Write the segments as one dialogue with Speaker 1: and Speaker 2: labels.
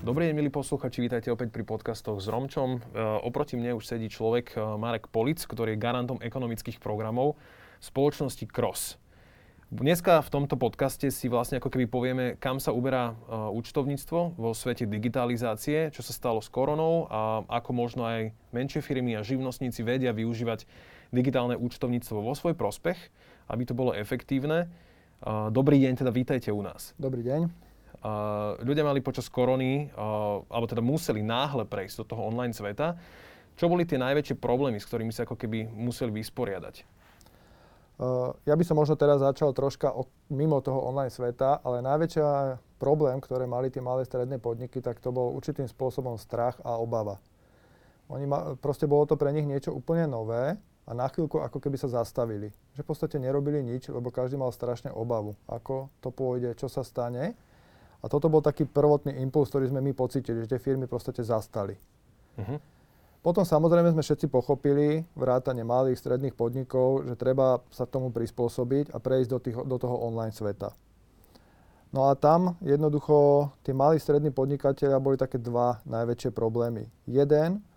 Speaker 1: Dobrý deň, milí posluchači, vítajte opäť pri podcastoch s Romčom. Oproti mne už sedí človek Marek Polic, ktorý je garantom ekonomických programov spoločnosti Cross. Dneska v tomto podcaste si vlastne ako keby povieme, kam sa uberá účtovníctvo vo svete digitalizácie, čo sa stalo s koronou a ako možno aj menšie firmy a živnostníci vedia využívať digitálne účtovníctvo vo svoj prospech, aby to bolo efektívne. Dobrý deň, teda vítajte u nás.
Speaker 2: Dobrý deň.
Speaker 1: Ľudia mali počas korony, alebo teda museli náhle prejsť do toho online sveta. Čo boli tie najväčšie problémy, s ktorými sa ako keby museli vysporiadať?
Speaker 2: Ja by som možno teraz začal troška mimo toho online sveta, ale najväčší problém, ktoré mali tie malé stredné podniky, tak to bol určitým spôsobom strach a obava. Proste bolo to pre nich niečo úplne nové a na chvíľku ako keby sa zastavili. Že v podstate nerobili nič, lebo každý mal strašne obavu, ako to pôjde, čo sa stane. A toto bol taký prvotný impuls, ktorý sme my pocítili, že tie firmy proste zastali. Uh-huh. Potom samozrejme sme všetci pochopili, vrátane malých, stredných podnikov, že treba sa tomu prispôsobiť a prejsť do toho online sveta. No a tam jednoducho tie malí, strední podnikatelia boli také dva najväčšie problémy. Jeden,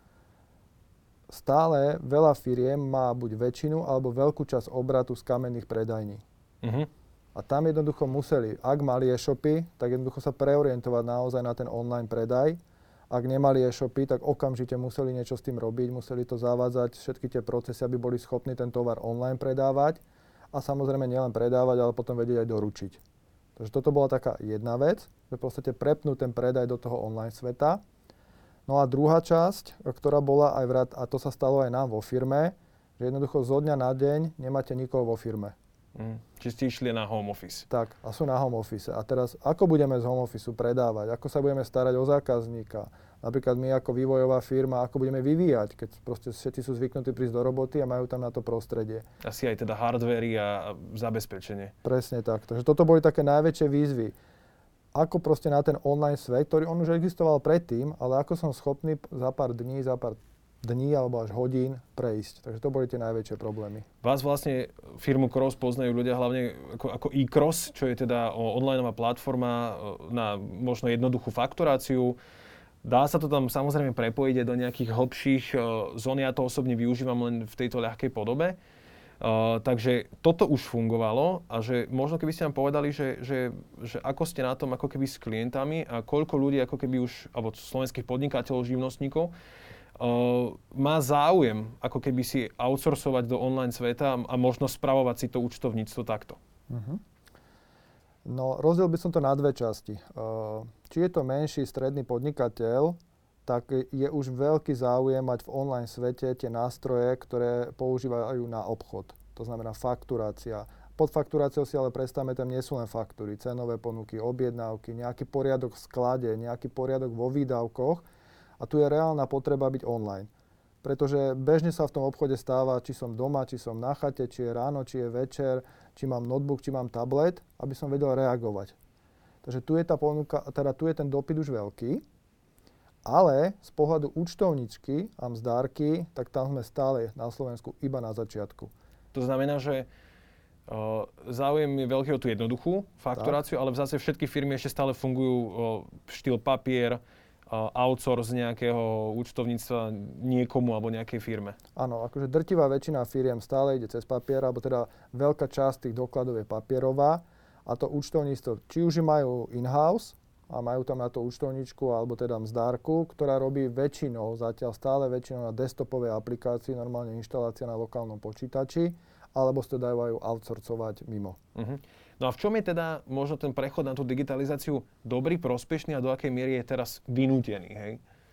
Speaker 2: stále veľa firiem má buď väčšinu alebo veľkú časť obratu z kamenných predajní. Uh-huh. A tam jednoducho museli, ak mali e-shopy, tak jednoducho sa preorientovať naozaj na ten online predaj. Ak nemali e-shopy, tak okamžite museli niečo s tým robiť, museli to zavádzať, všetky tie procesy, aby boli schopní ten tovar online predávať. A samozrejme nielen predávať, ale potom vedieť aj doručiť. Takže toto bola taká jedna vec, že v podstate prepnúť ten predaj do toho online sveta. No a druhá časť, ktorá bola aj a to sa stalo aj nám vo firme, že jednoducho zo dňa na deň nemáte nikoho vo firme.
Speaker 1: Či ste išli na home office.
Speaker 2: Tak, a sú na home office. A teraz, ako budeme z home office predávať? Ako sa budeme starať o zákazníka? Napríklad my ako vývojová firma, ako budeme vyvíjať, keď proste všetci sú zvyknutí prísť do roboty a majú tam na to prostredie.
Speaker 1: Asi aj teda hardvery a zabezpečenie.
Speaker 2: Presne tak. Takže toto boli také najväčšie výzvy. Ako proste na ten online svet, ktorý on už existoval predtým, ale ako som schopný za pár dní alebo až hodín prejsť. Takže to boli tie najväčšie problémy.
Speaker 1: Vás vlastne firmu Cross poznajú ľudia hlavne ako e-Cross, čo je teda onlineová platforma na možno jednoduchú fakturáciu. Dá sa to tam samozrejme prepojiť aj do nejakých hlbších zón. Ja to osobne využívam len v tejto ľahkej podobe. Takže toto už fungovalo a že možno keby ste nám povedali, že ako ste na tom ako keby s klientami a koľko ľudí ako keby už, alebo slovenských podnikateľov, živnostníkov, má záujem ako keby si outsourcovať do online sveta a možno spravovať si to účtovníctvo takto? Uh-huh.
Speaker 2: No, rozdiel by som to na dve časti. Či je to menší stredný podnikateľ, tak je už veľký záujem mať v online svete tie nástroje, ktoré používajú na obchod. To znamená fakturácia. Pod fakturáciou si ale predstavme, tam nie sú len faktúry, cenové ponuky, objednávky, nejaký poriadok v sklade, nejaký poriadok vo výdavkoch. A tu je reálna potreba byť online. Pretože bežne sa v tom obchode stáva, či som doma, či som na chate, či je ráno, či je večer, či mám notebook, či mám tablet, aby som vedel reagovať. Takže tu je tá ponuka, teda tu je ten dopyt už veľký, ale z pohľadu účtovničky a mzdárky, tak tam sme stále na Slovensku iba na začiatku.
Speaker 1: To znamená, že záujem je veľký o tú jednoduchú fakturáciu, tak. Ale zase všetky firmy ešte stále fungujú štýl papier, outsource nejakého účtovníctva niekomu alebo nejakej firme.
Speaker 2: Áno, akože drtivá väčšina firiem stále ide cez papier, alebo teda veľká časť tých dokladov je papierová a to účtovníctvo, či už majú in-house a majú tam na to účtovničku alebo teda mzdárku, ktorá robí zatiaľ stále väčšinou na desktopovej aplikácii, normálne inštalácia na lokálnom počítači, alebo sa to dajú outsourcovať mimo. Uh-huh.
Speaker 1: No a v čom je teda možno ten prechod na tú digitalizáciu dobrý, prospešný a do akej miery je teraz vynútený, hej?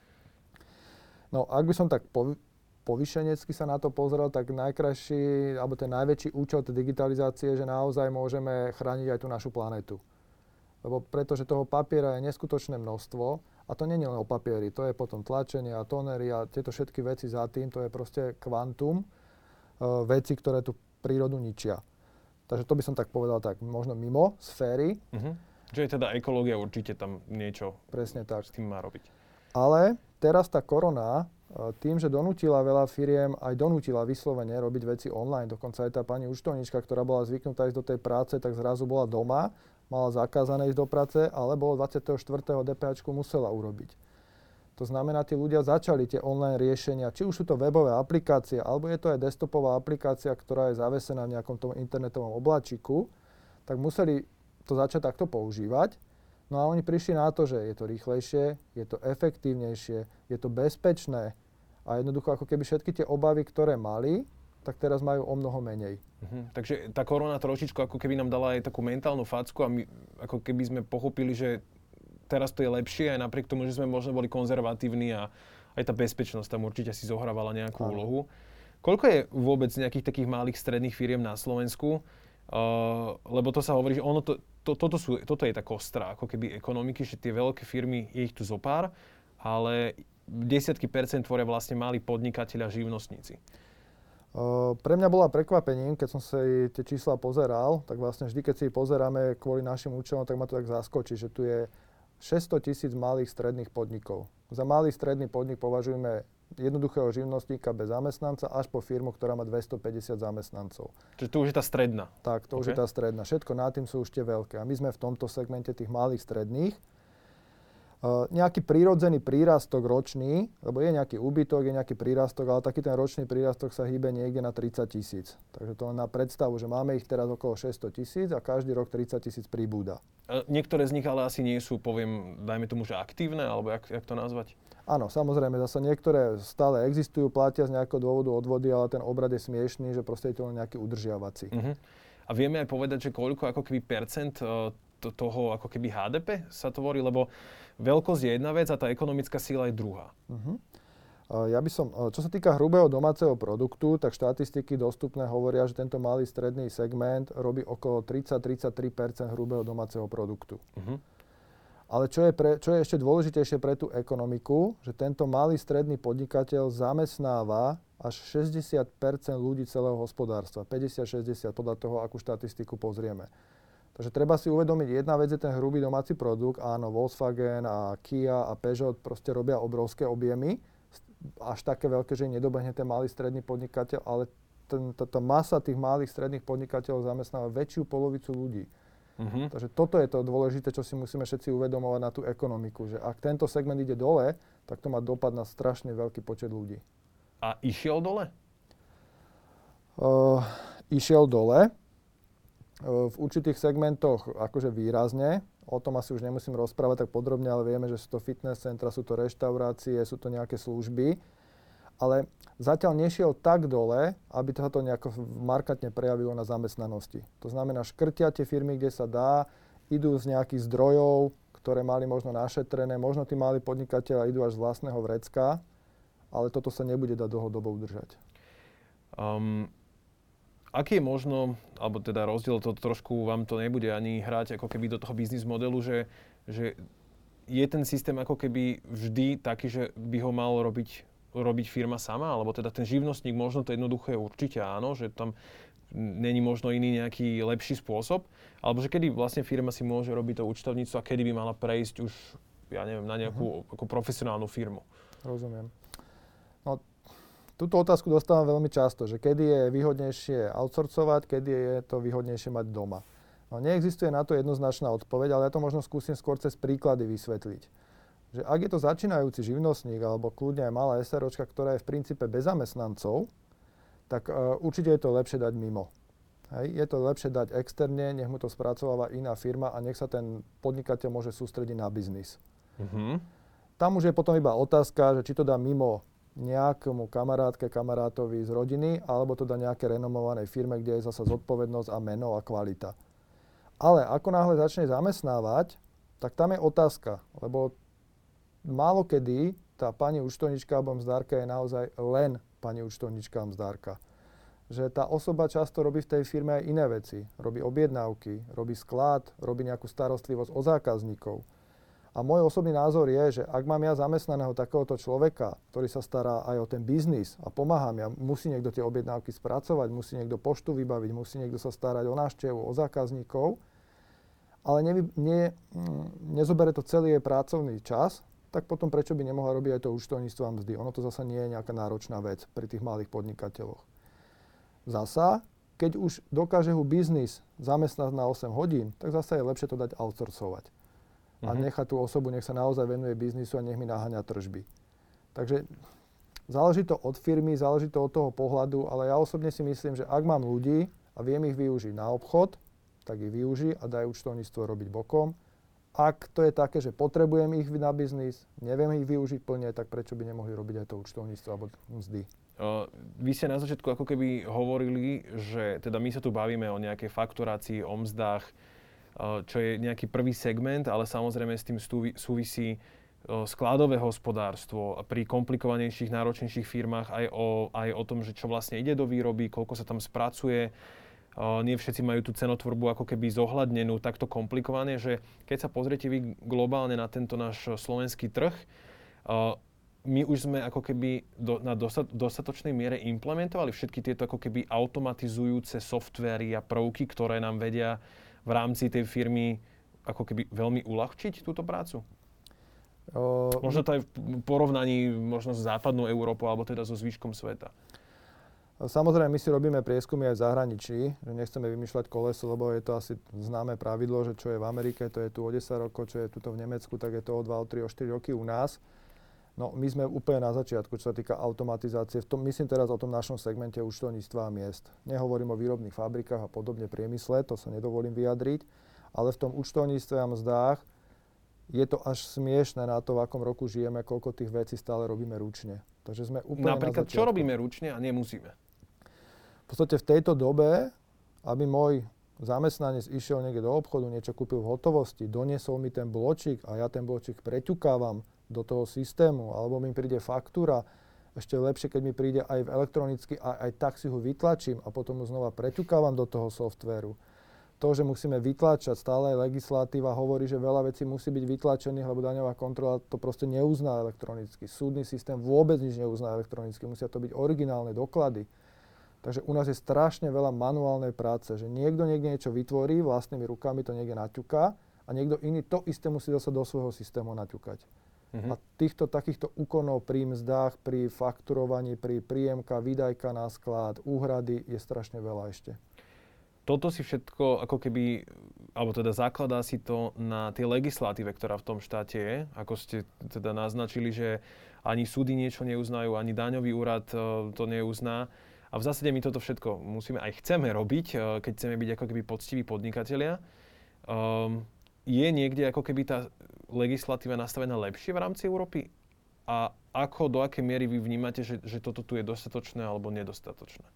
Speaker 2: No, ak by som tak povyšenecky sa na to pozrel, tak najkrajší, alebo ten najväčší účel tej digitalizácie je, že naozaj môžeme chrániť aj tú našu planetu. Lebo pretože toho papiera je neskutočné množstvo a to nie je len o papieri, to je potom tlačenie a tonery a tieto všetky veci za tým, to je proste kvantum veci, ktoré tú prírodu ničia. Takže to by som tak povedal tak, možno mimo sféry. Uh-huh.
Speaker 1: Čo je teda ekológia, určite tam niečo
Speaker 2: presne tak
Speaker 1: s tým má robiť.
Speaker 2: Ale teraz tá korona, tým, že donútila veľa firiem, aj donútila vyslovene robiť veci online. Dokonca aj tá pani účtovníčka, ktorá bola zvyknutá ísť do tej práce, tak zrazu bola doma mala zakázané ísť do práce, ale bolo 24. DPH musela urobiť. To znamená, tí ľudia začali tie online riešenia, či už sú to webové aplikácie, alebo je to aj desktopová aplikácia, ktorá je zavesená v nejakom tom internetovom obláčiku, tak museli to začať takto používať. No a oni prišli na to, že je to rýchlejšie, je to efektívnejšie, je to bezpečné a jednoducho ako keby všetky tie obavy, ktoré mali, tak teraz majú o mnoho menej.
Speaker 1: Takže tá korona trošičku ako keby nám dala aj takú mentálnu facku a my ako keby sme pochopili, že teraz to je lepšie aj napriek tomu, že sme možno boli konzervatívni a aj tá bezpečnosť tam určite si zohrávala nejakú úlohu. Koľko je vôbec nejakých takých malých stredných firiem na Slovensku? Lebo to sa hovorí, že toto je tá kostra ako keby ekonomiky, že tie veľké firmy, je ich tu zopár, ale desiatky percent tvoria vlastne malí podnikatelia, živnostníci.
Speaker 2: Pre mňa bola prekvapením, keď som si tie čísla pozeral, tak vlastne vždy, keď si pozeráme kvôli našim účelom, tak ma to tak zaskočí, že tu je 600 000 malých stredných podnikov. Za malý stredný podnik považujeme jednoduchého živnostníka bez zamestnanca až po firmu, ktorá má 250 zamestnancov.
Speaker 1: Čiže to už je tá stredná.
Speaker 2: Tak, to už je tá stredná. Všetko nad tým sú už tie veľké. A my sme v tomto segmente tých malých stredných. Nejaký prírodzený prírastok ročný, lebo je nejaký úbytok, je nejaký prírastok, ale taký ten ročný prírastok sa hýbe niekde na 30 000. Takže to len na predstavu, že máme ich teraz okolo 600 000 a každý rok 30 000 pribúda.
Speaker 1: Niektoré z nich ale asi nie sú, dajme tomu, že aktívne, alebo jak to nazvať?
Speaker 2: Áno, samozrejme, zase niektoré stále existujú, platia z nejakého dôvodu odvody, ale ten obrad je smiešný, že proste je to len nejaký udržiavací.
Speaker 1: A vieme aj povedať, že koľko ako keby percent toho ako keby HDP sa tvorí, lebo veľkosť je jedna vec a tá ekonomická síla je druhá.
Speaker 2: Ja by som, čo sa týka hrubého domáceho produktu, tak štatistiky dostupné hovoria, že tento malý stredný segment robí okolo 30-33% hrubého domáceho produktu. Ale čo je ešte dôležitejšie pre tú ekonomiku, že tento malý stredný podnikateľ zamestnáva až 60% ľudí celého hospodárstva. 50-60 podľa toho, akú štatistiku pozrieme. Takže treba si uvedomiť, jedna vec je ten hrubý domáci produkt. Áno, Volkswagen a Kia a Peugeot proste robia obrovské objemy. Až také veľké, že nedobehne ten malý stredný podnikateľ, ale tá masa tých malých stredných podnikateľov zamestnáva väčšiu polovicu ľudí. Takže toto je to dôležité, čo si musíme všetci uvedomovať na tú ekonomiku. Že ak tento segment ide dole, tak to má dopad na strašne veľký počet ľudí.
Speaker 1: A išiel dole?
Speaker 2: Išiel dole. V určitých segmentoch akože výrazne. O tom asi už nemusím rozprávať tak podrobne, ale vieme, že sú to fitness centra, sú to reštaurácie, sú to nejaké služby. Ale zatiaľ nešiel tak dole, aby to nejako markantne prejavilo na zamestnanosti. To znamená, škrtia tie firmy, kde sa dá, idú z nejakých zdrojov, ktoré mali možno našetrené, možno tí malí podnikatelia idú až z vlastného vrecka, ale toto sa nebude dať dlhodobo udržať.
Speaker 1: Aký je možno, alebo teda rozdiel, to trošku vám to nebude ani hrať ako keby do toho biznis modelu, že je ten systém ako keby vždy taký, že by ho mal robiť firma sama, alebo teda ten živnostník možno to jednoduché určite áno, že tam není možno iný nejaký lepší spôsob, alebo že kedy vlastne firma si môže robiť to účtovníctvo a kedy by mala prejsť už, ja neviem, na nejakú ako profesionálnu firmu.
Speaker 2: Rozumiem. No, túto otázku dostávam veľmi často, že kedy je výhodnejšie outsourcovať, kedy je to výhodnejšie mať doma. No, neexistuje na to jednoznačná odpoveď, ale ja to možno skúsim skôr cez príklady vysvetliť. Že ak je to začínajúci živnostník alebo kľudne aj malá SROčka, ktorá je v princípe bez zamestnancov, tak určite je to lepšie dať mimo. Hej. Je to lepšie dať externe, nech mu to spracováva iná firma a nech sa ten podnikateľ môže sústrediť na biznis. Tam už je potom iba otázka, že či to dá mimo nejakému kamarátovi z rodiny, alebo to dá nejaké renomovanej firme, kde je zasa zodpovednosť a meno a kvalita. Ale ako náhle začne zamestnávať, tak tam je otázka, lebo málo kedy tá pani účtovníčka alebo mzdárka je naozaj len pani účtovníčka a mzdárka. Že tá osoba často robí v tej firme aj iné veci. Robí objednávky, robí sklad, robí nejakú starostlivosť o zákazníkov. A môj osobný názor je, že ak mám ja zamestnaného takéhoto človeka, ktorý sa stará aj o ten biznis a pomáham ja, musí niekto tie objednávky spracovať, musí niekto poštu vybaviť, musí niekto sa starať o návštevu, o zákazníkov, ale nezobere to celý jej pracovný čas, tak potom prečo by nemohla robiť aj to účtovníctvo a mzdy? Ono to zasa nie je nejaká náročná vec pri tých malých podnikateľoch. Zasa, keď už dokáže ho biznis zamestnať na 8 hodín, tak zase je lepšie to dať outsourcovať. A nechať tú osobu, nech sa naozaj venuje biznisu a nech mi naháňa tržby. Takže záleží to od firmy, záleží to od toho pohľadu, ale ja osobne si myslím, že ak mám ľudí a viem ich využiť na obchod, tak ich využij a daj účtovníctvo robiť bokom. Ak to je také, že potrebujem ich na biznis, neviem ich využiť plne, tak prečo by nemohli robiť aj to účtovníctvo alebo mzdy?
Speaker 1: Vy ste na začiatku ako keby hovorili, že teda my sa tu bavíme o nejakej fakturácii, o mzdách, čo je nejaký prvý segment, ale samozrejme s tým súvisí skladové hospodárstvo a pri komplikovanejších, náročnejších firmách aj o tom, že čo vlastne ide do výroby, koľko sa tam spracuje. Nie všetci majú tú cenotvorbu ako keby zohľadnenú takto komplikovane, že keď sa pozriete vy globálne na tento náš slovenský trh, my už sme ako keby na dostatočnej miere implementovali všetky tieto ako keby automatizujúce softvéry a prvky, ktoré nám vedia v rámci tej firmy ako keby veľmi uľahčiť túto prácu? Možno to aj v porovnaní možno s západnou Európou alebo teda so zvyškom sveta.
Speaker 2: Samozrejme, my si robíme prieskumy aj v zahraničí, že nechceme vymýšľať koleso, lebo je to asi známe pravidlo, že čo je v Amerike, to je tu o 10 rokov, čo je tu v Nemecku, tak je to o 2, o 3, o 4 roky u nás. No, my sme úplne na začiatku, čo sa týka automatizácie. Myslím teraz o tom našom segmente účtovníctva a miest. Nehovorím o výrobných fabrikách a podobne priemysle, to sa nedovolím vyjadriť, ale v tom účtovníctve a mzdách je to až smiešné na to, v akom roku žijeme, koľko tých vecí stále robíme ručne. Takže sme úplne
Speaker 1: napríklad,
Speaker 2: na začiatku.
Speaker 1: čo robíme ručne a nemusíme?
Speaker 2: V podstate v tejto dobe, aby môj zamestnanec išiel niekde do obchodu, niečo kúpil v hotovosti, doniesol mi ten bločík a ja ten bločík preťukávam do toho systému, alebo mi príde faktúra, ešte lepšie, keď mi príde aj v elektronicky, aj tak si ho vytlačím a potom ho znova preťukávam do toho softvéru. To, že musíme vytlačať, stále legislatíva hovorí, že veľa vecí musí byť vytlačených, lebo daňová kontrola to proste neuzná elektronicky. Súdny systém vôbec nič neuzná elektronicky, musia to byť originálne doklady. Takže u nás je strašne veľa manuálnej práce, že niekto niekde niečo vytvorí, vlastnými rukami to niekde naťuká a niekto iný to isté musí zase do svojho systému naťukať. A takýchto úkonov pri mzdách, pri fakturovaní, pri príjemka, výdajka na sklad, úhrady je strašne veľa ešte.
Speaker 1: Toto si všetko ako keby, alebo teda zakladá si to na tej legislatíve, ktorá v tom štáte je. Ako ste teda naznačili, že ani súdy niečo neuznajú, ani daňový úrad to neuzná. A v zásade my toto všetko musíme aj chceme robiť, keď chceme byť ako keby poctiví podnikatelia. Je niekde ako keby tá legislatíva nastavená lepšie v rámci Európy? A ako, do akej miery vy vnímate, že toto tu je dostatočné alebo nedostatočné?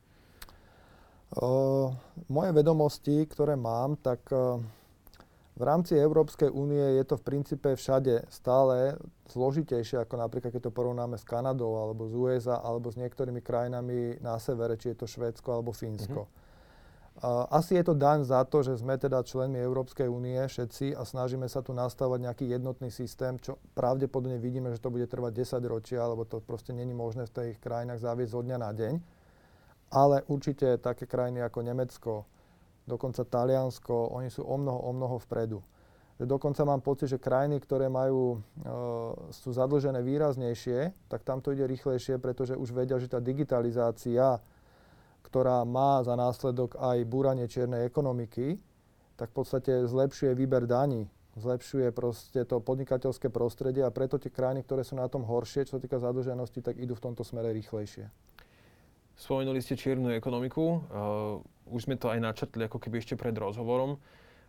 Speaker 2: Moje vedomosti, ktoré mám, tak v rámci Európskej únie je to v princípe všade stále zložitejšie, ako napríklad keď to porovnáme s Kanadou, alebo z USA, alebo s niektorými krajinami na severe, či je to Švédsko alebo Fínsko. Asi je to daň za to, že sme teda členmi Európskej únie všetci a snažíme sa tu nastavovať nejaký jednotný systém, čo pravdepodobne vidíme, že to bude trvať 10 ročia, lebo to proste není možné v tých krajinách zaviesť zo dňa na deň. Ale určite také krajiny ako Nemecko, dokonca Taliansko, oni sú o mnoho vpredu. Že dokonca mám pocit, že krajiny, ktoré sú zadlžené výraznejšie, tak tam to ide rýchlejšie, pretože už vedia, že tá digitalizácia, ktorá má za následok aj búranie čiernej ekonomiky, tak v podstate zlepšuje výber daní, zlepšuje proste to podnikateľské prostredie a preto tie krajiny, ktoré sú na tom horšie, čo sa týka zadlženosti, tak idú v tomto smere rýchlejšie.
Speaker 1: Spomenuli ste čiernu ekonomiku. Už sme to aj načrtli ako keby ešte pred rozhovorom.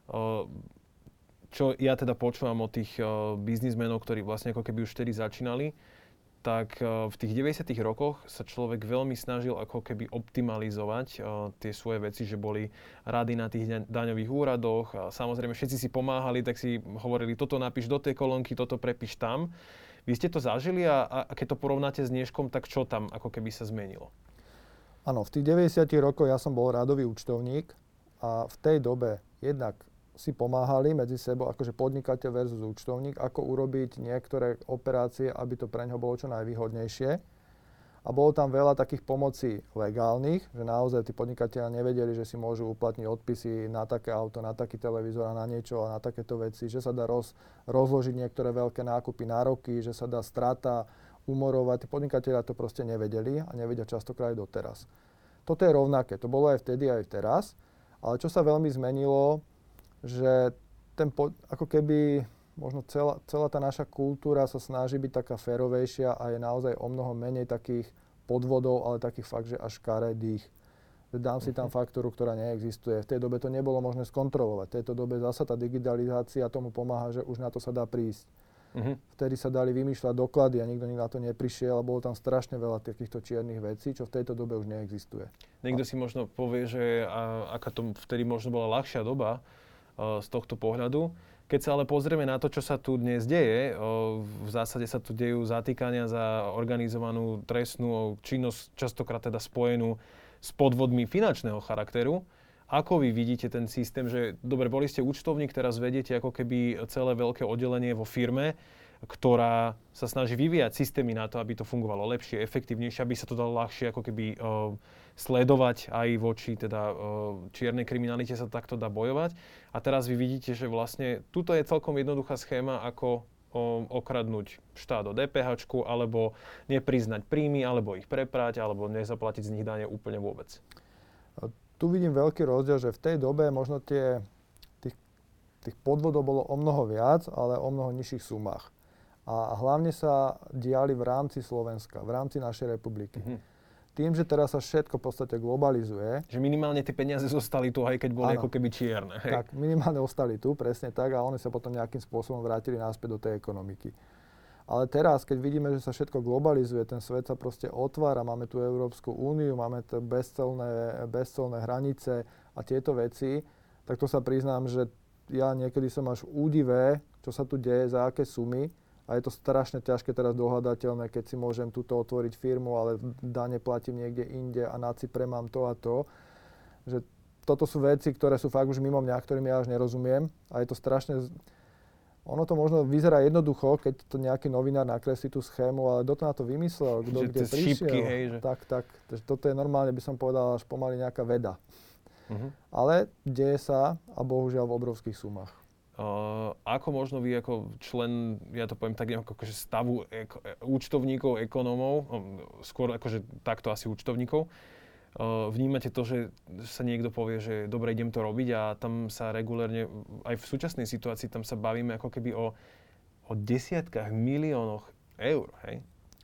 Speaker 1: Čo ja teda počúvam od tých biznismenov, ktorí vlastne ako keby už vtedy začínali, tak v tých 90. rokoch sa človek veľmi snažil ako keby optimalizovať tie svoje veci, že boli rady na tých daňových úradoch a samozrejme všetci si pomáhali, tak si hovorili, toto napíš do tej kolónky, toto prepíš tam. Vy ste to zažili a keď to porovnáte s dneškom, tak čo tam ako keby sa zmenilo?
Speaker 2: Áno, v tých 90. rokoch ja som bol rádový účtovník a v tej dobe jednak si pomáhali medzi sebou, akože podnikateľ versus účtovník, ako urobiť niektoré operácie, aby to pre ňoho bolo čo najvýhodnejšie. A bolo tam veľa takých pomocí legálnych, že naozaj tí podnikatelia nevedeli, že si môžu uplatniť odpisy na také auto, na taký televízor a na niečo a na takéto veci, že sa dá rozložiť niektoré veľké nákupy na roky, že sa dá strata umorovať. Tí podnikatelia to proste nevedeli a nevedia častokrát aj doteraz. Toto je rovnaké, to bolo aj vtedy, aj teraz. Ale čo sa veľmi zmenilo, že ako keby možno celá tá naša kultúra sa snaží byť taká férovejšia a je naozaj o mnoho menej takých podvodov, ale takých fakt, že až škaredých. Dám si tam faktúru, ktorá neexistuje. V tej dobe to nebolo možné skontrolovať. V tejto dobe zasa tá digitalizácia tomu pomáha, že už na to sa dá prísť. Vtedy sa dali vymýšľať doklady a nikto na to neprišiel a bolo tam strašne veľa takýchto čiernych vecí, čo v tejto dobe už neexistuje.
Speaker 1: Niekto si možno povie, že aká to vtedy možno bola ľahšia doba z tohto pohľadu. Keď sa ale pozrieme na to, čo sa tu dnes deje, v zásade sa tu dejú zatýkania za organizovanú trestnú činnosť, častokrát teda spojenú s podvodmi finančného charakteru. Ako vy vidíte ten systém, že dobre, boli ste účtovník, teraz vedete ako keby celé veľké oddelenie vo firme, ktorá sa snaží vyvíjať systémy na to, aby to fungovalo lepšie, efektívnejšie, aby sa to dalo ľahšie ako keby sledovať aj voči teda čiernej kriminalite sa takto dá bojovať. A teraz vy vidíte, že vlastne tuto je celkom jednoduchá schéma, ako okradnúť štát o DPH-čku, alebo nepriznať príjmy, alebo ich preprať, alebo nezaplatiť z nich dane úplne vôbec.
Speaker 2: Tu vidím veľký rozdiel, že v tej dobe možno tých podvodov bolo o mnoho viac, ale o mnoho nižších sumách. A hlavne sa diali v rámci Slovenska, v rámci našej republiky. Tým, že teraz sa všetko v podstate globalizuje.
Speaker 1: Že minimálne tie peniaze zostali tu, aj keď boli ako keby čierne. Hej.
Speaker 2: Tak, minimálne ostali tu, presne tak, a oni sa potom nejakým spôsobom vrátili naspäť do tej ekonomiky. Ale teraz, keď vidíme, že sa všetko globalizuje, ten svet sa proste otvára, máme tu Európsku úniu, máme tu bezcolné hranice a tieto veci, tak to sa priznám, že ja niekedy som až v údive, čo sa tu deje, za aké sumy. A je to strašne ťažké teraz dohľadateľné, keď si môžem tuto otvoriť firmu, ale dane platím niekde inde a na Cypre mám to a to. Že toto sú veci, ktoré sú fakt už mimo mňa, ktorým ja až nerozumiem. A je to strašne... Ono to možno vyzerá jednoducho, keď to nejaký novinár nakreslí tú schému, ale kto to na to vymyslel, kto kde prišiel.
Speaker 1: Šípky, hej, že...
Speaker 2: Tak. Takže toto je normálne, by som povedal, až pomaly nejaká veda. Ale deje sa a bohužiaľ v obrovských sumách.
Speaker 1: Ako možno vy ako člen, ja to poviem tak nejako akože stavu účtovníkov, ekonómov, skôr akože takto asi účtovníkov, vnímate to, že sa niekto povie, že dobre, idem to robiť a tam sa regulérne, aj v súčasnej situácii, tam sa bavíme ako keby o desiatkách miliónoch eur, hej?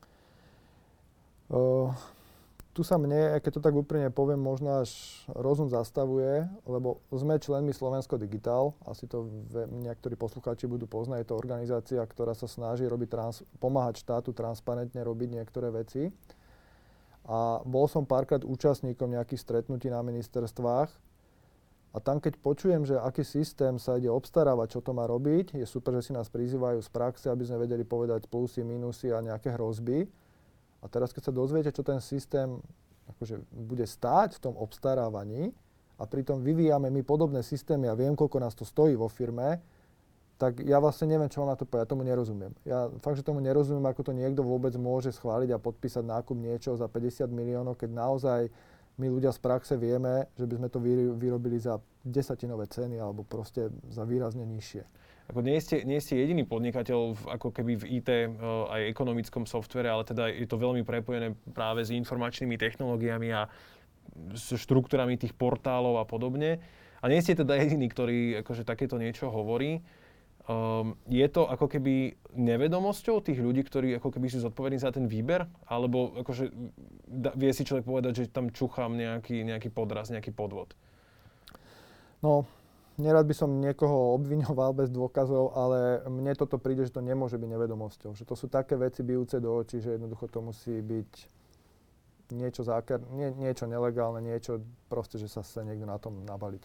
Speaker 2: Tu sa mne, keď to tak úprimne poviem, možno až rozum zastavuje, lebo sme členmi Slovensko Digitál, asi to niektorí poslucháči budú poznať, je to organizácia, ktorá sa snaží pomáhať štátu transparentne robiť niektoré veci. A bol som párkrát účastníkom nejakých stretnutí na ministerstvách a tam, keď počujem, že aký systém sa ide obstarávať, čo to má robiť, je super, že si nás prizývajú z praxe, aby sme vedeli povedať plusy, minusy a nejaké hrozby. A teraz, keď sa dozviete, čo ten systém akože bude stáť v tom obstarávaní a pritom vyvíjame my podobné systémy a viem, koľko nás to stojí vo firme, tak ja vlastne neviem, čo mám na to povedať. Ja tomu nerozumiem. Ja fakt, že tomu nerozumiem, ako to niekto vôbec môže schváliť a podpísať nákup niečo za 50 miliónov, keď naozaj my ľudia z praxe vieme, že by sme to vyrobili za desatinové ceny alebo proste za výrazne nižšie.
Speaker 1: Ako nie ste jediný podnikateľ ako keby v IT aj ekonomickom softvere, ale teda je to veľmi prepojené práve s informačnými technológiami a s štruktúrami tých portálov a podobne. A nie ste teda jediný, ktorý akože takéto niečo hovorí. Je to ako keby nevedomosťou tých ľudí, ktorí ako keby sú zodpovední za ten výber? Alebo akože vie si človek povedať, že tam čuchám nejaký podraz, nejaký podvod?
Speaker 2: No, nerad by som niekoho obviňoval bez dôkazov, ale mne toto príde, že to nemôže byť nevedomosťou. Že to sú také veci bijúce do očí, že jednoducho to musí byť niečo nelegálne, niečo proste, že sa chce niekto na tom nabaliť.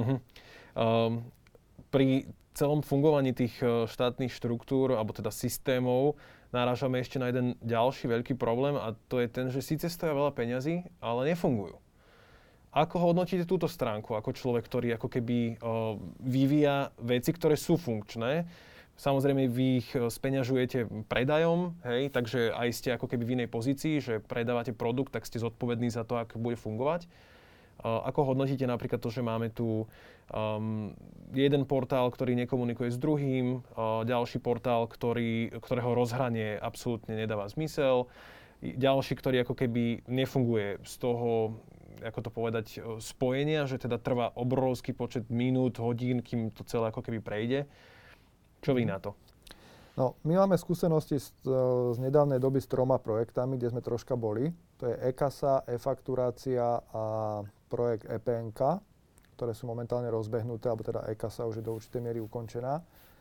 Speaker 1: Pri celom fungovaní tých štátnych štruktúr, alebo teda systémov, narážame ešte na jeden ďalší veľký problém a to je ten, že síce stoja veľa peňazí, ale nefungujú. Ako hodnotíte túto stránku ako človek, ktorý ako keby vyvíja veci, ktoré sú funkčné? Samozrejme, vy ich speňažujete predajom, hej, takže aj ste ako keby v inej pozícii, že predávate produkt, tak ste zodpovední za to, ako bude fungovať. Ako hodnotíte napríklad to, že máme tu jeden portál, ktorý nekomunikuje s druhým, ďalší portál, ktorého rozhranie absolútne nedáva zmysel, ďalší, ktorý ako keby nefunguje z toho ako to povedať, spojenia, že teda trvá obrovský počet minút, hodín, kým to celé ako keby prejde. Čo vy na to?
Speaker 2: No, my máme skúsenosti z nedávnej doby s 3 projektami, kde sme troška boli. To je e-kasa, e-fakturácia a projekt EPNK, ktoré sú momentálne rozbehnuté, alebo teda e-kasa už je do určitej miery ukončená.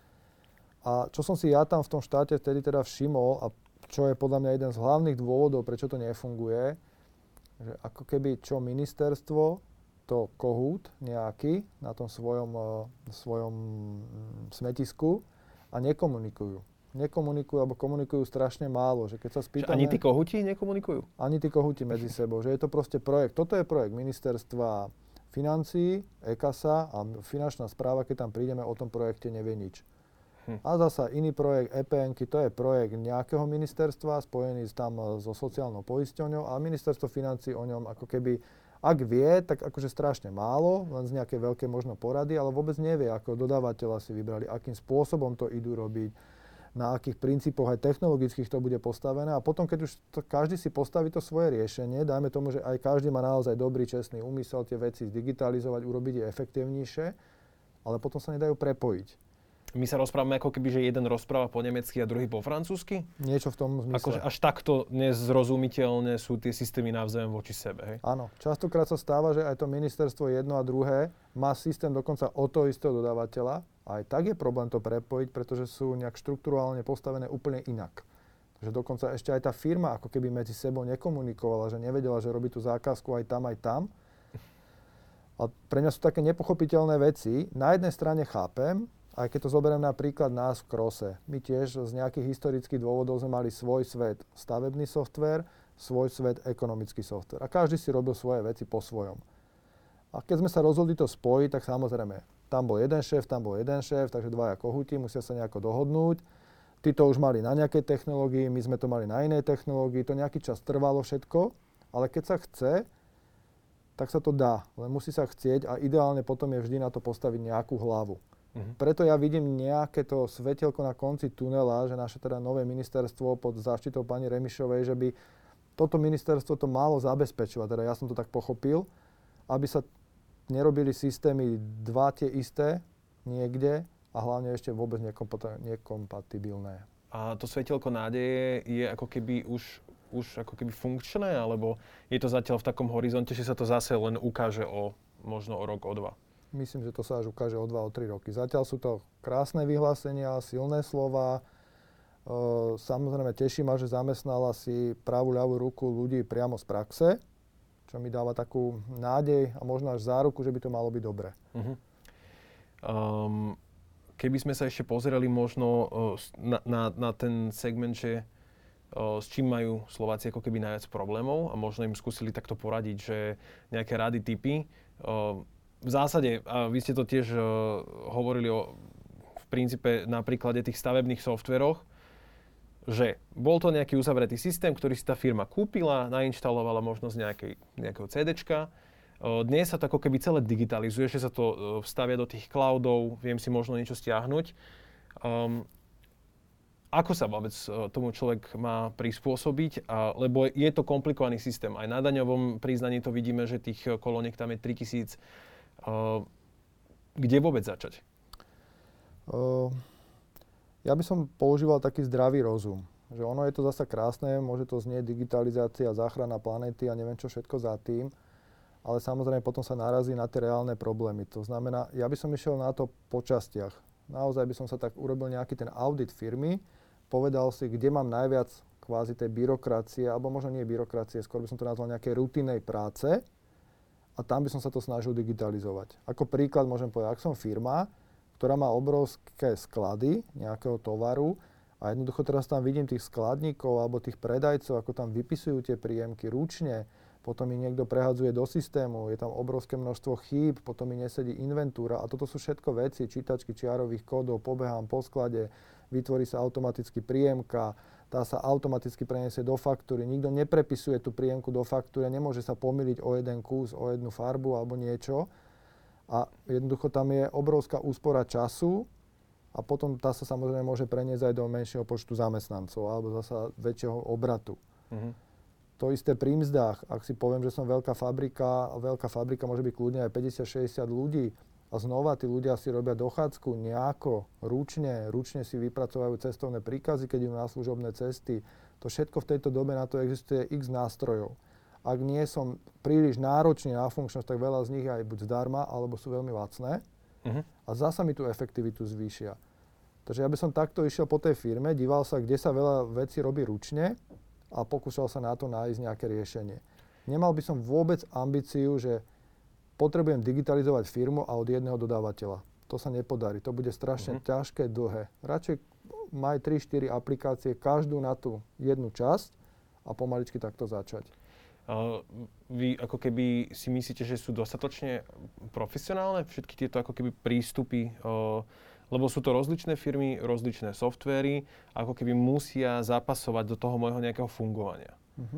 Speaker 2: A čo som si ja tam v tom štáte vtedy teda všimol, a čo je podľa mňa jeden z hlavných dôvodov, prečo to nefunguje, že ako keby čo ministerstvo, to Kohút nejaký na tom svojom smetisku, a nekomunikujú. Nekomunikujú, alebo komunikujú strašne málo. Že keď sa spýtame,
Speaker 1: ani tí kohúti nekomunikujú?
Speaker 2: Ani tí kohúti medzi sebou. Že je to proste projekt. Toto je projekt ministerstva financií, e-kasa a finančná správa, keď tam prídeme, o tom projekte nevie nič. A zasa iný projekt EPNky, to je projekt nejakého ministerstva, spojený tam so sociálnou poisťovňou a ministerstvo financií o ňom ako keby, ak vie, tak akože strašne málo, len z nejakej veľkej možno porady, ale vôbec nevie, ako dodávateľa si vybrali, akým spôsobom to idú robiť, na akých princípoch aj technologických to bude postavené. A potom, keď už každý si postaví to svoje riešenie, dajme tomu, že aj každý má naozaj dobrý, čestný úmysel tie veci zdigitalizovať, urobiť je efektívnejšie, ale potom sa nedajú prepojiť.
Speaker 1: My sa rozprávame ako keby, že jeden rozpráva po nemecky a druhý po francúzsky?
Speaker 2: Niečo v tom zmysle.
Speaker 1: Akože až takto nezrozumiteľné sú tie systémy navzájom voči sebe, hej?
Speaker 2: Áno. Častokrát sa stáva, že aj to ministerstvo jedno a druhé má systém dokonca od toho istého dodávateľa. A aj tak je problém to prepojiť, pretože sú nejak štruktúrálne postavené úplne inak. Takže dokonca ešte aj tá firma ako keby medzi sebou nekomunikovala, že nevedela, že robí tú zákazku aj tam, aj tam. A pre mňa sú také nepochopiteľné veci. Na jednej strane chápem, aj keď to zoberiem napríklad nás v Krose. My tiež z nejakých historických dôvodov sme mali svoj svet stavebný softvér, svoj svet ekonomický softvér. A každý si robil svoje veci po svojom. A keď sme sa rozhodli to spojiť, tak samozrejme, tam bol jeden šéf, takže dvaja kohúti, musia sa nejako dohodnúť. Tí to už mali na nejakej technológii, my sme to mali na inej technológii, to nejaký čas trvalo všetko, ale keď sa chce, tak sa to dá. Len musí sa chcieť a ideálne potom je vždy na to postaviť nejakú hlavu. Preto ja vidím nejaké to svetielko na konci tunela, že naše teda nové ministerstvo pod záštitou pani Remišovej, že by toto ministerstvo to malo zabezpečovať. Teda ja som to tak pochopil, aby sa nerobili systémy dva tie isté niekde a hlavne ešte vôbec nekompatibilné.
Speaker 1: A to svetielko nádeje je ako keby už ako keby funkčné, alebo je to zatiaľ v takom horizonte, že sa to zase len ukáže možno o rok, o 2?
Speaker 2: Myslím, že to sa až ukáže o 2, o 3 roky. Zatiaľ sú to krásne vyhlásenia, silné slova. Samozrejme, teší ma, že zamestnala si pravú ľavú ruku ľudí priamo z praxe, čo mi dáva takú nádej a možno až záruku, že by to malo byť dobre.
Speaker 1: Keby sme sa ešte pozerali možno na ten segment, že s čím majú Slováci ako keby najviac problémov a možno im skúsili takto poradiť, že nejaké rady, tipy. V zásade, a vy ste to tiež hovorili v princípe na príklade tých stavebných softveroch, že bol to nejaký uzavretý systém, ktorý si tá firma kúpila, nainštalovala možno z nejakého CDčka. Dnes sa to ako keby celé digitalizuje, že sa to vstavia do tých cloudov, viem si možno niečo stiahnuť. Ako sa vôbec tomu človek má prispôsobiť? Lebo je to komplikovaný systém. Aj na daňovom priznaní to vidíme, že tých kolóniek tam je 3000. Kde vôbec začať?
Speaker 2: Ja by som používal taký zdravý rozum. Že ono je to zasa krásne, môže to znieť digitalizácia, záchrana planéty a neviem čo všetko za tým, ale samozrejme potom sa narazí na tie reálne problémy. To znamená, ja by som išiel na to po častiach. Naozaj by som sa tak urobil nejaký ten audit firmy, povedal si, kde mám najviac kvázi tej byrokracie, alebo možno nie byrokracie, skôr by som to nazval nejakej rutinnej práce, a tam by som sa to snažil digitalizovať. Ako príklad môžem povedať, ak som firma, ktorá má obrovské sklady nejakého tovaru a jednoducho teraz tam vidím tých skladníkov alebo tých predajcov, ako tam vypisujú tie príjemky ručne, potom mi niekto prehadzuje do systému, je tam obrovské množstvo chýb, potom mi nesedí inventúra a toto sú všetko veci, čítačky čiarových kódov, pobehám po sklade, vytvorí sa automaticky príjemka, tá sa automaticky preniesie do faktúry. Nikto neprepisuje tú príjemku do faktúry, nemôže sa pomýliť o jeden kus, o jednu farbu alebo niečo. A jednoducho tam je obrovská úspora času a potom tá sa samozrejme môže preniesť aj do menšieho počtu zamestnancov alebo zasa väčšieho obratu. To isté pri mzdách. Ak si poviem, že som veľká fabrika môže byť kľudne aj 50-60 ľudí a znova tí ľudia si robia dochádzku nejako ručne si vypracovajú cestovné príkazy, keď idú na služobné cesty. To všetko v tejto dobe na to existuje x nástrojov. Ak nie som príliš náročný na funkčnosť, tak veľa z nich aj buď zdarma, alebo sú veľmi lacné. A zasa mi tú efektivitu zvýšia. Takže ja by som takto išiel po tej firme, díval sa, kde sa veľa vecí robí ručne a pokúšal sa na to nájsť nejaké riešenie. Nemal by som vôbec ambíciu, že potrebujem digitalizovať firmu a od jedného dodávateľa. To sa nepodarí. To bude strašne ťažké, dlhé. Radšej maj 3-4 aplikácie, každú na tú jednu časť a pomaličky takto začať.
Speaker 1: Vy ako keby si myslíte, že sú dostatočne profesionálne všetky tieto ako keby prístupy, lebo sú to rozličné firmy, rozličné softvéry, ako keby musia zapasovať do toho môjho nejakého fungovania.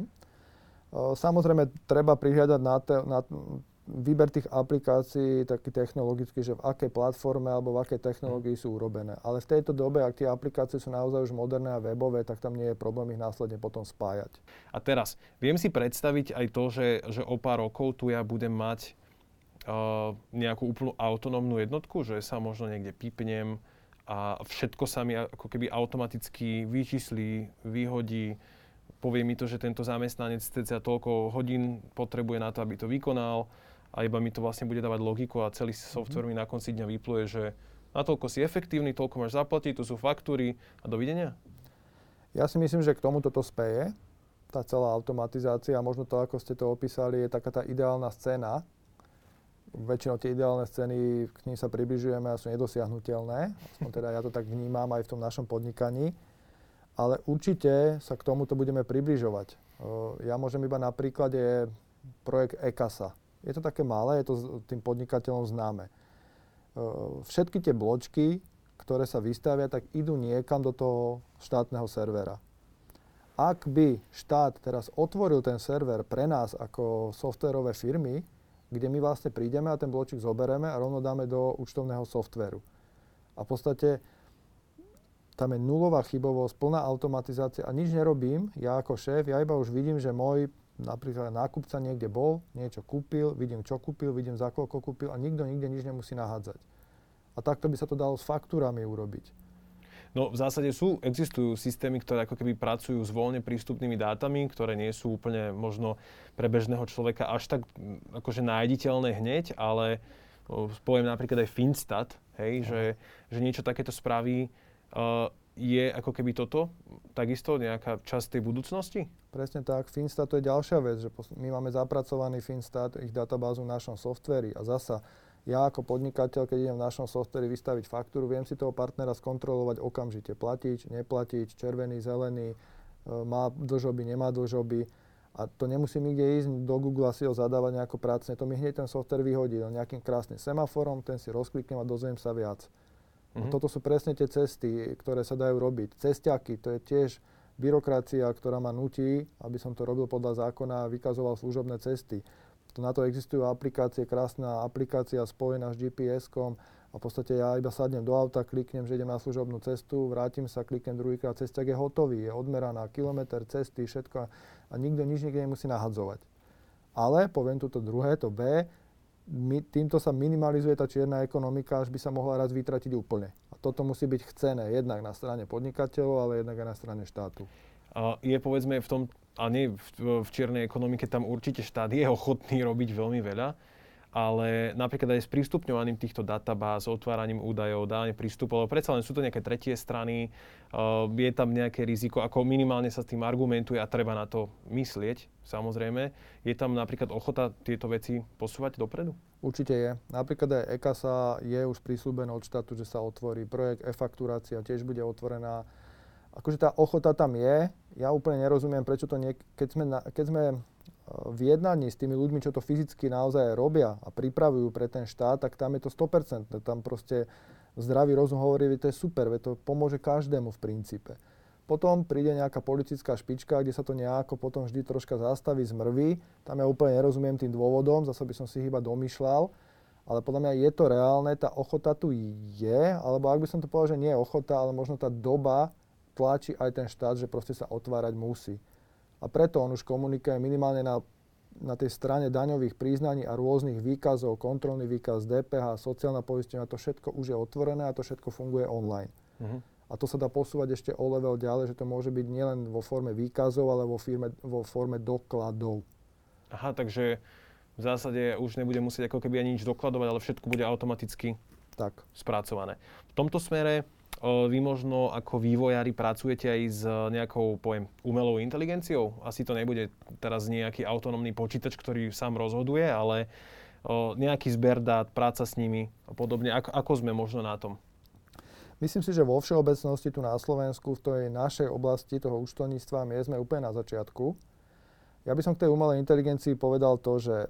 Speaker 2: Samozrejme, treba prihľadať na výber tých aplikácií taký technologicky, že v akej platforme alebo v akej technológii sú urobené. Ale v tejto dobe, ak tie aplikácie sú naozaj už moderné a webové, tak tam nie je problém ich následne potom spájať.
Speaker 1: A teraz, viem si predstaviť aj to, že o pár rokov tu ja budem mať nejakú úplnú autonómnu jednotku, že sa možno niekde pípnem a všetko sa mi ako keby automaticky vyčíslí, vyhodí, povie mi to, že tento zamestnanec cca toľko hodín potrebuje na to, aby to vykonal a iba mi to vlastne bude dávať logiku a celý software mi na konci dňa vypluje, že natoľko si efektívny, toľko máš zaplatiť, tu sú faktúry a dovidenia?
Speaker 2: Ja si myslím, že k tomu toto speje, tá celá automatizácia a možno to, ako ste to opísali, je taká tá ideálna scéna. Väčšinou tie ideálne scény, k nim sa približujeme a sú nedosiahnuteľné. Aspoň teda ja to tak vnímam aj v tom našom podnikaní. Ale určite sa k tomuto budeme približovať. Ja môžem iba na príklade projekt e-kasa. Je to také malé, je to tým podnikateľom známe. Všetky tie bločky, ktoré sa vystavia, tak idú niekam do toho štátneho servera. Ak by štát teraz otvoril ten server pre nás ako softverové firmy, kde my vlastne prídeme a ten bločík zoberieme a rovno dáme do účtovného softveru. A v podstate tam je nulová chybovosť, plná automatizácia a nič nerobím, ja ako šéf, ja iba už vidím, že môj napríklad nákupca niekde bol, niečo kúpil, vidím čo kúpil, vidím za koľko kúpil a nikto nikde nič nemusí nahádzať. A takto by sa to dalo s faktúrami urobiť.
Speaker 1: No v zásade existujú systémy, ktoré ako keby pracujú s voľne prístupnými dátami, ktoré nie sú úplne možno pre bežného človeka až tak akože nájditeľné hneď, ale poviem napríklad aj Finstat, hej, že niečo takéto spraví. Je ako keby toto takisto nejaká časť tej budúcnosti?
Speaker 2: Presne tak. Finstat to je ďalšia vec, že my máme zapracovaný Finstat, ich databázu v našom softveri a zasa ja ako podnikateľ, keď idem v našom softveri vystaviť faktúru, viem si toho partnera skontrolovať okamžite. Platiť, neplatiť, červený, zelený, má dlžoby, nemá dlžoby. A to nemusím nikde ísť do Google a si ho zadávať nejako pracne. To mi hneď ten softver vyhodí nejakým krásnym semaforom, ten si rozkliknem a dozviem sa viac. A toto sú presne tie cesty, ktoré sa dajú robiť. Cesťaky, to je tiež byrokracia, ktorá ma nutí, aby som to robil podľa zákona a vykazoval služobné cesty. Na to existujú aplikácie, krásna aplikácia spojená s GPS-kom a v podstate ja iba sadnem do auta, kliknem, že idem na služobnú cestu, vrátim sa, kliknem druhýkrát, cesťak je hotový, je odmeraná, kilometr cesty, všetko a nikto nič nikde nemusí nahadzovať. Ale, poviem tu to druhé, to B, týmto sa minimalizuje tá čierna ekonomika, až by sa mohla raz vytratiť úplne. A toto musí byť chcené jednak na strane podnikateľov, ale jednak aj na strane štátu.
Speaker 1: Je povedzme v tom, a nie v čiernej ekonomike, tam určite štát je ochotný robiť veľmi veľa, ale napríklad aj s prístupňovaním týchto databáz, otváraním údajov, dávanie prístupov, ale predsa len sú to nejaké tretie strany, je tam nejaké riziko, ako minimálne sa s tým argumentuje a treba na to myslieť, samozrejme. Je tam napríklad ochota tieto veci posúvať dopredu?
Speaker 2: Určite je. Napríklad aj e-kasa je už prisľúbené od štátu, že sa otvorí projekt e-fakturácia, tiež bude otvorená. Akože tá ochota tam je, ja úplne nerozumiem, prečo to keď sme v jednaní s tými ľuďmi, čo to fyzicky naozaj robia a pripravujú pre ten štát, tak tam je to 100%. Tam proste zdravý rozum hovorí, že to je super, to pomôže každému v princípe. Potom príde nejaká politická špička, kde sa to nejako potom vždy troška zastaví, zmrví. Tam ja úplne nerozumiem tým dôvodom, zase by som si iba domýšľal. Ale podľa mňa je to reálne, tá ochota tu je, alebo ak by som to povedal, že nie je ochota, ale možno tá doba tlačí aj ten štát, že proste sa otvárať musí. A preto on už komunikuje minimálne na tej strane daňových priznaní a rôznych výkazov, kontrolný výkaz, DPH, sociálna poistenia, to všetko už je otvorené a to všetko funguje online. A to sa dá posúvať ešte o level ďalej, že to môže byť nielen vo forme výkazov, ale vo forme dokladov.
Speaker 1: Aha, takže v zásade už nebude musieť ako keby ani nič dokladovať, ale všetko bude automaticky spracované. V tomto smere vy možno ako vývojári pracujete aj s nejakou, umelou inteligenciou? Asi to nebude teraz nejaký autonómny počítač, ktorý sám rozhoduje, ale nejaký zber dát, práca s nimi a podobne. Ako sme možno na tom?
Speaker 2: Myslím si, že vo všeobecnosti tu na Slovensku, v tej našej oblasti toho účtovníctva, my sme úplne na začiatku. Ja by som k tej umelej inteligencii povedal to, že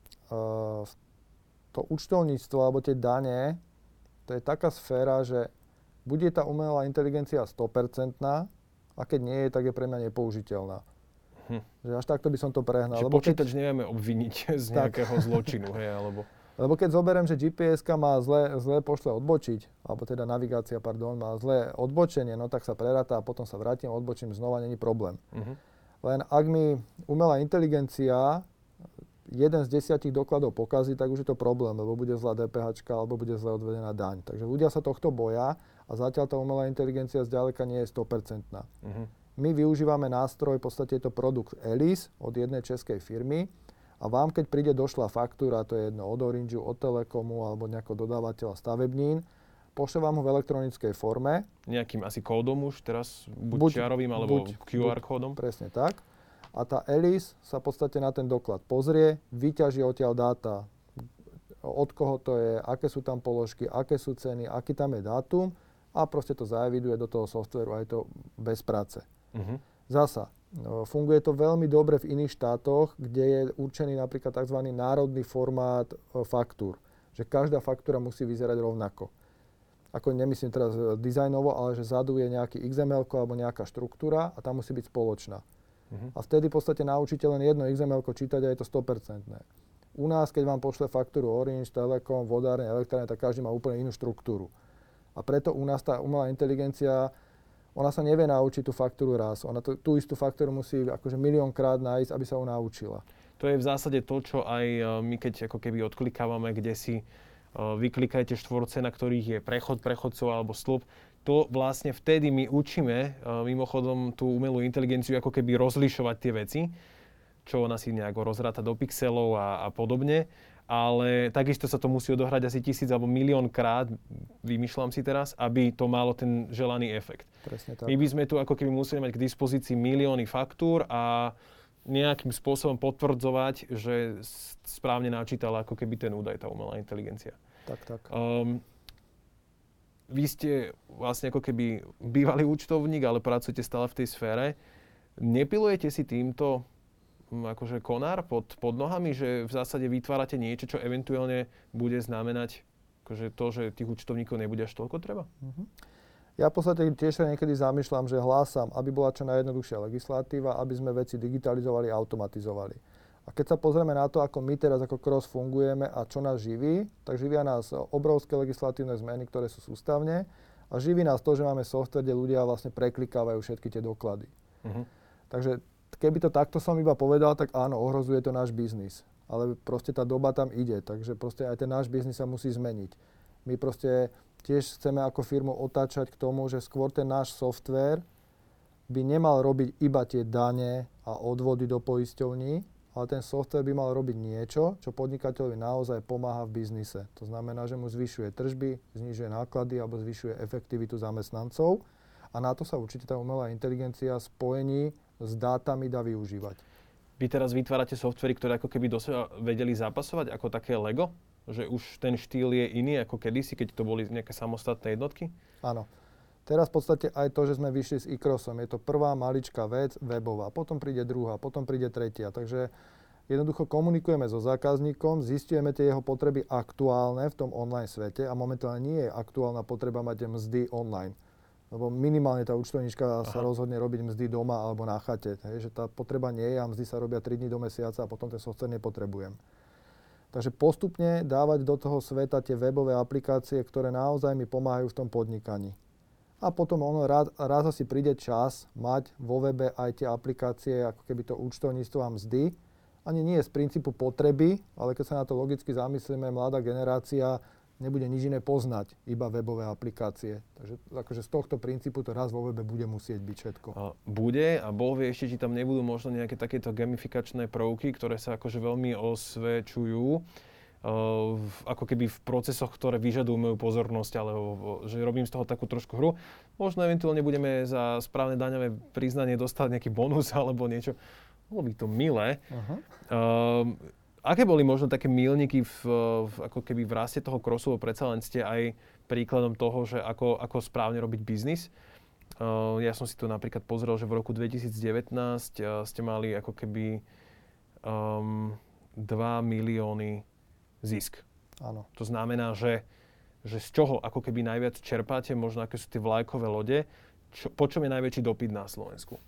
Speaker 2: to účtovníctvo alebo tie dane, to je taká sféra, že bude tá umelá inteligencia 100% a keď nie je, tak je pre mňa nepoužiteľná. Že až takto by som to prehnal.
Speaker 1: Čiže počítač nevieme obviniť z nejakého zločinu, hej, alebo...
Speaker 2: Lebo keď zoberiem, že GPS-ka má zle pošle odbočiť, alebo teda navigácia, má zlé odbočenie, no tak sa preráta a potom sa vrátim, odbočím znova, není problém. Len ak mi umelá inteligencia jeden z 10 dokladov pokazí, tak už je to problém, lebo bude zlá DPH alebo bude zle odvedená daň. Takže ľudia sa tohto boja a zatiaľ tá umelá inteligencia zďaleka nie je 100%. My využívame nástroj, v podstate je to produkt ELIS od jednej českej firmy a vám, keď príde došla faktúra, to je jedno od Orangeu, od Telekomu alebo nejakého dodávateľa stavebnín, pošle vám ho v elektronickej forme.
Speaker 1: Nejakým asi kódom už teraz, buď čiarovým alebo QR kódom.
Speaker 2: Presne tak. A tá ELIS sa v podstate na ten doklad pozrie, vyťaží odtiaľ dáta, od koho to je, aké sú tam položky, aké sú ceny, aký tam je dátum a proste to zaeviduje do toho softvéru a je to bez práce. Zasa, funguje to veľmi dobre v iných štátoch, kde je určený napríklad tzv. Národný formát faktúr. Že každá faktúra musí vyzerať rovnako. Ako nemyslím teraz dizajnovo, ale že vzadu je nejaký XML alebo nejaká štruktúra a tam musí byť spoločná. A vtedy v podstate naučíte len jedno XML čítať a je to 100%. U nás, keď vám pošle faktúru Orange, Telekom, vodárne, elektrárne, tak každý má úplne inú štruktúru. A preto u nás tá umelá inteligencia, ona sa nevie naučiť tú faktúru raz. Ona tú istú faktúru musí akože miliónkrát nájsť, aby sa ju naučila.
Speaker 1: To je v zásade to, čo aj my keď ako keby odklikávame, kde si vyklikajte štvorce, na ktorých je prechodcov alebo stĺp. To vlastne vtedy my učíme mimochodom tú umelú inteligenciu ako keby rozlišovať tie veci, čo ona si nejako rozráta do pixelov a podobne. Ale takisto sa to musí odohrať asi 1000 alebo 1 000 000 krát, vymýšľam si teraz, aby to malo ten želaný efekt.
Speaker 2: Presne tak.
Speaker 1: My by sme tu ako keby museli mať k dispozícii milióny faktúr a nejakým spôsobom potvrdzovať, že správne načítala ako keby ten údaj, tá umelá inteligencia.
Speaker 2: Tak.
Speaker 1: Vy ste vlastne ako keby bývalý účtovník, ale pracujete stále v tej sfére. Nepilujete si týmto akože konár pod nohami, že v zásade vytvárate niečo, čo eventuálne bude znamenať akože to, že tých účtovníkov nebude až toľko treba?
Speaker 2: Ja v podstate tiež sa niekedy zamýšľam, že hlásam, aby bola čo najjednoduchšia legislatíva, aby sme veci digitalizovali a automatizovali. A keď sa pozrieme na to, ako my teraz ako Cross fungujeme a čo nás živí, tak živia nás obrovské legislatívne zmeny, ktoré sú sústavne a živí nás to, že máme software, kde ľudia vlastne preklikávajú všetky tie doklady. Takže keby to takto som iba povedal, tak áno, ohrozuje to náš biznis. Ale proste tá doba tam ide, takže proste aj ten náš biznis sa musí zmeniť. My proste tiež chceme ako firmu otáčať k tomu, že skôr ten náš software by nemal robiť iba tie dane a odvody do poisťovní, ale ten software by mal robiť niečo, čo podnikateľovi naozaj pomáha v biznise. To znamená, že mu zvyšuje tržby, znižuje náklady alebo zvyšuje efektivitu zamestnancov a na to sa určite tá umelá inteligencia v spojení s dátami dá využívať.
Speaker 1: Vy teraz vytvárate softvery, ktoré ako keby do seba vedeli zapasovať ako také Lego? Že už ten štýl je iný ako kedysi, keď to boli nejaké samostatné jednotky?
Speaker 2: Áno. Teraz v podstate aj to, že sme vyšli s iCrossom, je to prvá maličká vec webová, potom príde druhá, potom príde tretia. Takže jednoducho komunikujeme so zákazníkom, zisťujeme tie jeho potreby aktuálne v tom online svete a momentálne nie je aktuálna potreba mať mzdy online. Lebo minimálne tá účtovníčka sa rozhodne robiť mzdy doma alebo na chate. Že tá potreba nie je a mzdy sa robia 3 dní do mesiaca a potom ten software nepotrebujem. Takže postupne dávať do toho sveta tie webové aplikácie, ktoré naozaj mi pomáhajú v tom podnikaní. a potom raz asi príde čas mať vo webe aj tie aplikácie, ako keby to účtovníctvo a mzdy. Ani nie z princípu potreby, ale keď sa na to logicky zamyslíme, mladá generácia nebude nič iné poznať, iba webové aplikácie. Takže akože z tohto princípu to raz vo webe bude musieť byť všetko.
Speaker 1: Bude a Boh vie ešte, či tam nebudú možno nejaké takéto gamifikačné prvky, ktoré sa akože veľmi osvedčujú. Ako keby v procesoch, ktoré vyžadujú moju pozornosť, alebo že robím z toho takú trošku hru. Možno eventuálne budeme za správne daňové priznanie dostať nejaký bonus alebo niečo. Bolo by to milé. Aké boli možno také míľniky ako keby v raste toho crossu? Predsa len ste aj príkladom toho, že ako správne robiť biznis. Ja som si to napríklad pozrel, že v roku 2019 ste mali ako keby 2 milióny zisk.
Speaker 2: Áno.
Speaker 1: To znamená, že z čoho ako keby najviac čerpáte, možno aké sú tie vlajkové lode, po čom je najväčší dopyt na Slovensku?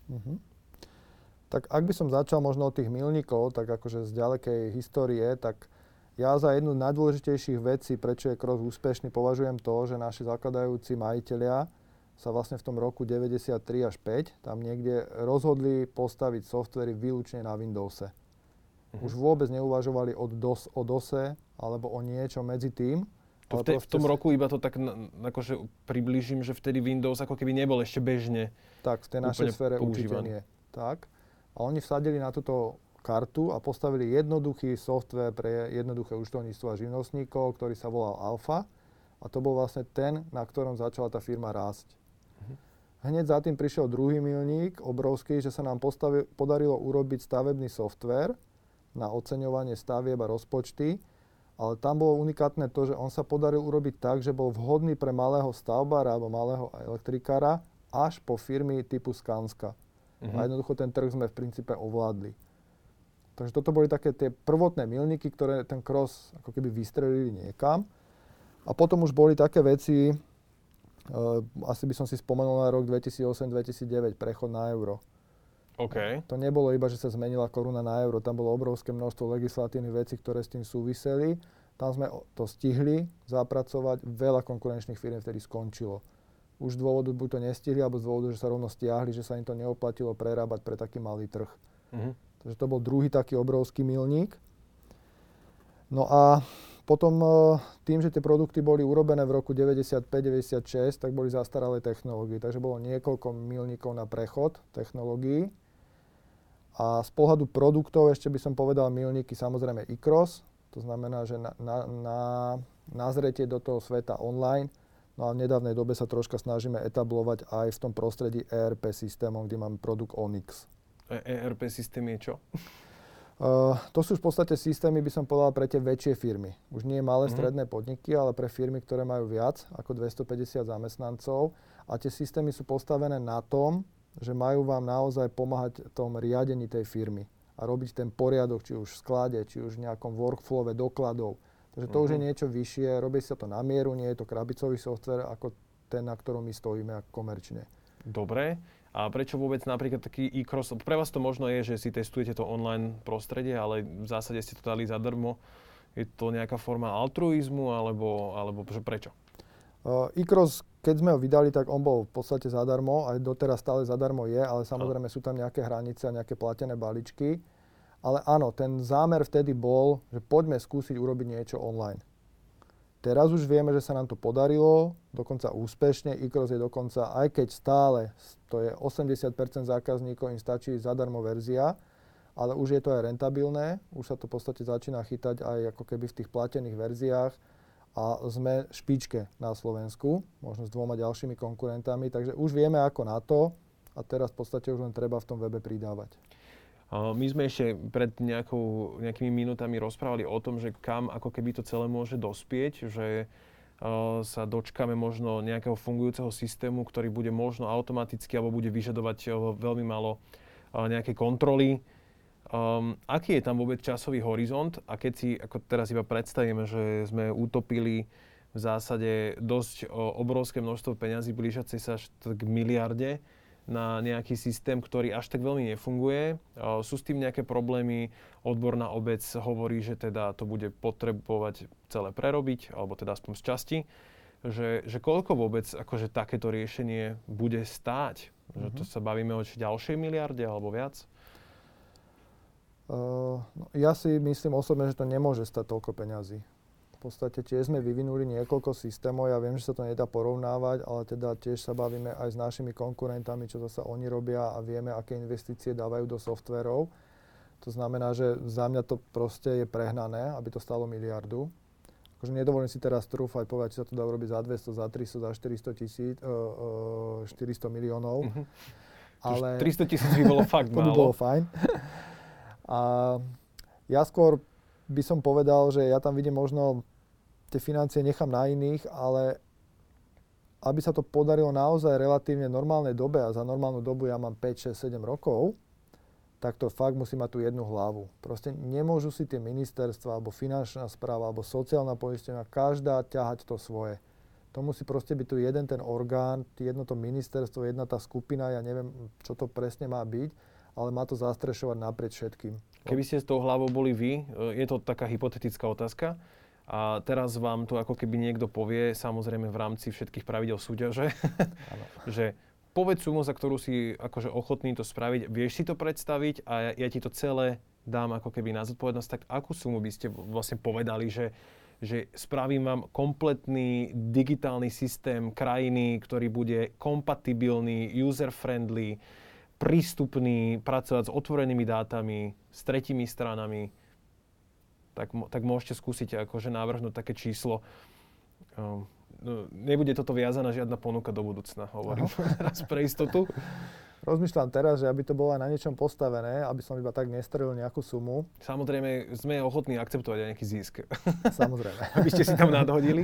Speaker 2: Tak ak by som začal možno od tých milníkov, tak akože z ďalekej histórie, tak ja za jednu z najdôležitejších vecí, prečo je Cross úspešný, považujem to, že naši zakladajúci majitelia sa vlastne v tom roku 93 až 5 tam niekde rozhodli postaviť softvery výlučne na Windowse. Už vôbec neuvažovali o DOSe alebo o niečo medzi tým.
Speaker 1: V tom roku iba to tak akože priblížim, že vtedy Windows ako keby nebol ešte bežne
Speaker 2: tak, v tej našej sfére určite nie. Tak. A oni vsadili na túto kartu a postavili jednoduchý software pre jednoduché účtovníctvo a živnostníkov, ktorý sa volal Alpha. A to bol vlastne ten, na ktorom začala tá firma rásť. Hneď za tým prišiel druhý milník, obrovský, že sa nám podarilo urobiť stavebný software na oceňovanie stavieb a rozpočty, ale tam bolo unikátne to, že on sa podaril urobiť tak, že bol vhodný pre malého stavbára alebo malého elektrikára až po firmy typu Skanska. A jednoducho ten trh sme v princípe ovládli. Takže toto boli také tie prvotné milníky, ktoré ten Cross ako keby vystrelili niekam. A potom už boli také veci, asi by som si spomenul na rok 2008-2009, prechod na euro.
Speaker 1: Okay.
Speaker 2: To nebolo iba, že sa zmenila koruna na euro, tam bolo obrovské množstvo legislatívnych vecí, ktoré s tým súviseli. Tam sme to stihli zapracovať, veľa konkurenčných firiem vtedy skončilo. Už z dôvodu buď to nestihli, alebo z dôvodu, že sa rovno stiahli, že sa im to neoplatilo prerábať pre taký malý trh. Takže to bol druhý taký obrovský milník. No a potom tým, že tie produkty boli urobené v roku 95-96, tak boli zastaralé technológie. Takže bolo niekoľko milníkov na prechod technológií. A z pohľadu produktov ešte by som povedal milníky samozrejme e-cross. To znamená, že nazretie do toho sveta online. No a v nedávnej dobe sa troška snažíme etablovať aj v tom prostredí ERP systémom, kde máme produkt Onyx.
Speaker 1: ERP systém je čo?
Speaker 2: To sú v podstate systémy, by som povedal, pre tie väčšie firmy. Už nie malé stredné podniky, ale pre firmy, ktoré majú viac ako 250 zamestnancov. A tie systémy sú postavené na tom, že majú vám naozaj pomáhať v tom riadení tej firmy. A robiť ten poriadok, či už v sklade, či už v nejakom workflowe dokladov. Takže to už je niečo vyššie, robí sa to na mieru, nie je to krabicový software ako ten, na ktorom my stojíme ako komerčne.
Speaker 1: Dobre. A prečo vôbec napríklad taký e-cross? Pre vás to možno je, že si testujete to online prostredie, ale v zásade ste to dali zadarmo. Je to nejaká forma altruizmu, alebo prečo?
Speaker 2: E-cross, keď sme ho vydali, tak on bol v podstate zadarmo, aj doteraz stále zadarmo je, ale samozrejme sú tam nejaké hranice a nejaké platené balíčky. Ale áno, ten zámer vtedy bol, že poďme skúsiť urobiť niečo online. Teraz už vieme, že sa nám to podarilo, dokonca úspešne. E-cross je dokonca, aj keď stále, to je 80% zákazníkov, im stačí zadarmo verzia, ale už je to aj rentabilné, už sa to v podstate začína chytať aj ako keby v tých platených verziách a sme v špičke na Slovensku, možno s 2 ďalšími konkurentami, takže už vieme ako na to a teraz v podstate už len treba v tom webe pridávať.
Speaker 1: My sme ešte pred nejakými minútami rozprávali o tom, že kam ako keby to celé môže dospieť, že sa dočkáme možno nejakého fungujúceho systému, ktorý bude možno automaticky alebo bude vyžadovať veľmi málo nejakej kontroly. Aký je tam vôbec časový horizont? A keď si ako teraz iba predstavíme, že sme utopili v zásade dosť obrovské množstvo peňazí, blížiace sa až k miliarde, na nejaký systém, ktorý až tak veľmi nefunguje. Sú s tým nejaké problémy? Odborná obec hovorí, že teda to bude potrebovať celé prerobiť, alebo teda aspoň z časti. že koľko vôbec akože takéto riešenie bude stáť? Že to sa bavíme o ďalšej miliarde alebo viac?
Speaker 2: Ja si myslím osobne, že to nemôže stať toľko peňazí. V podstate tiež sme vyvinuli niekoľko systémov, ja viem, že sa to nedá porovnávať, ale teda tiež sa bavíme aj s našimi konkurentami, čo zasa oni robia a vieme, aké investície dávajú do softverov. To znamená, že za mňa to proste je prehnané, aby to stalo miliardu. Akože nedovolím si teraz trúfať, povedať, či sa to dá urobiť za 200, za 300, za 400 miliónov.
Speaker 1: Ale 300 000 by bolo fakt málo.
Speaker 2: To by bolo fajn. A ja skôr by som povedal, že ja tam vidím možno tie financie nechám na iných, ale aby sa to podarilo naozaj relatívne normálnej dobe, a za normálnu dobu ja mám 5, 6, 7 rokov, tak to fakt musí mať tú jednu hlavu. Proste nemôžu si tie ministerstva, alebo finančná správa, alebo sociálna poistenia, každá ťahať to svoje. To musí proste byť tu jeden ten orgán, jedno to ministerstvo, jedna tá skupina, ja neviem, čo to presne má byť, ale má to zastrešovať naprieč všetkým.
Speaker 1: Keby ste s tou hlavou boli vy, je to taká hypotetická otázka, a teraz vám to ako keby niekto povie, samozrejme v rámci všetkých pravidel súťaže, že povedz sumu, za ktorú si akože ochotný to spraviť, vieš si to predstaviť a ja ti to celé dám ako keby na zodpovednosť, tak akú sumu by ste vlastne povedali, že spravím vám kompletný digitálny systém krajiny, ktorý bude kompatibilný, user-friendly, prístupný, pracovať s otvorenými dátami, s tretími stranami, tak môžete skúsiť akože navrhnúť také číslo. Nebude toto viazaná žiadna ponuka do budúcna, hovorím teraz pre istotu.
Speaker 2: Rozmýšľam teraz, že aby to bolo aj na niečom postavené, aby som iba tak nestrelil nejakú sumu.
Speaker 1: Samozrejme, sme ochotní akceptovať aj nejaký zisk.
Speaker 2: Samozrejme.
Speaker 1: Aby ste si tam nadhodili.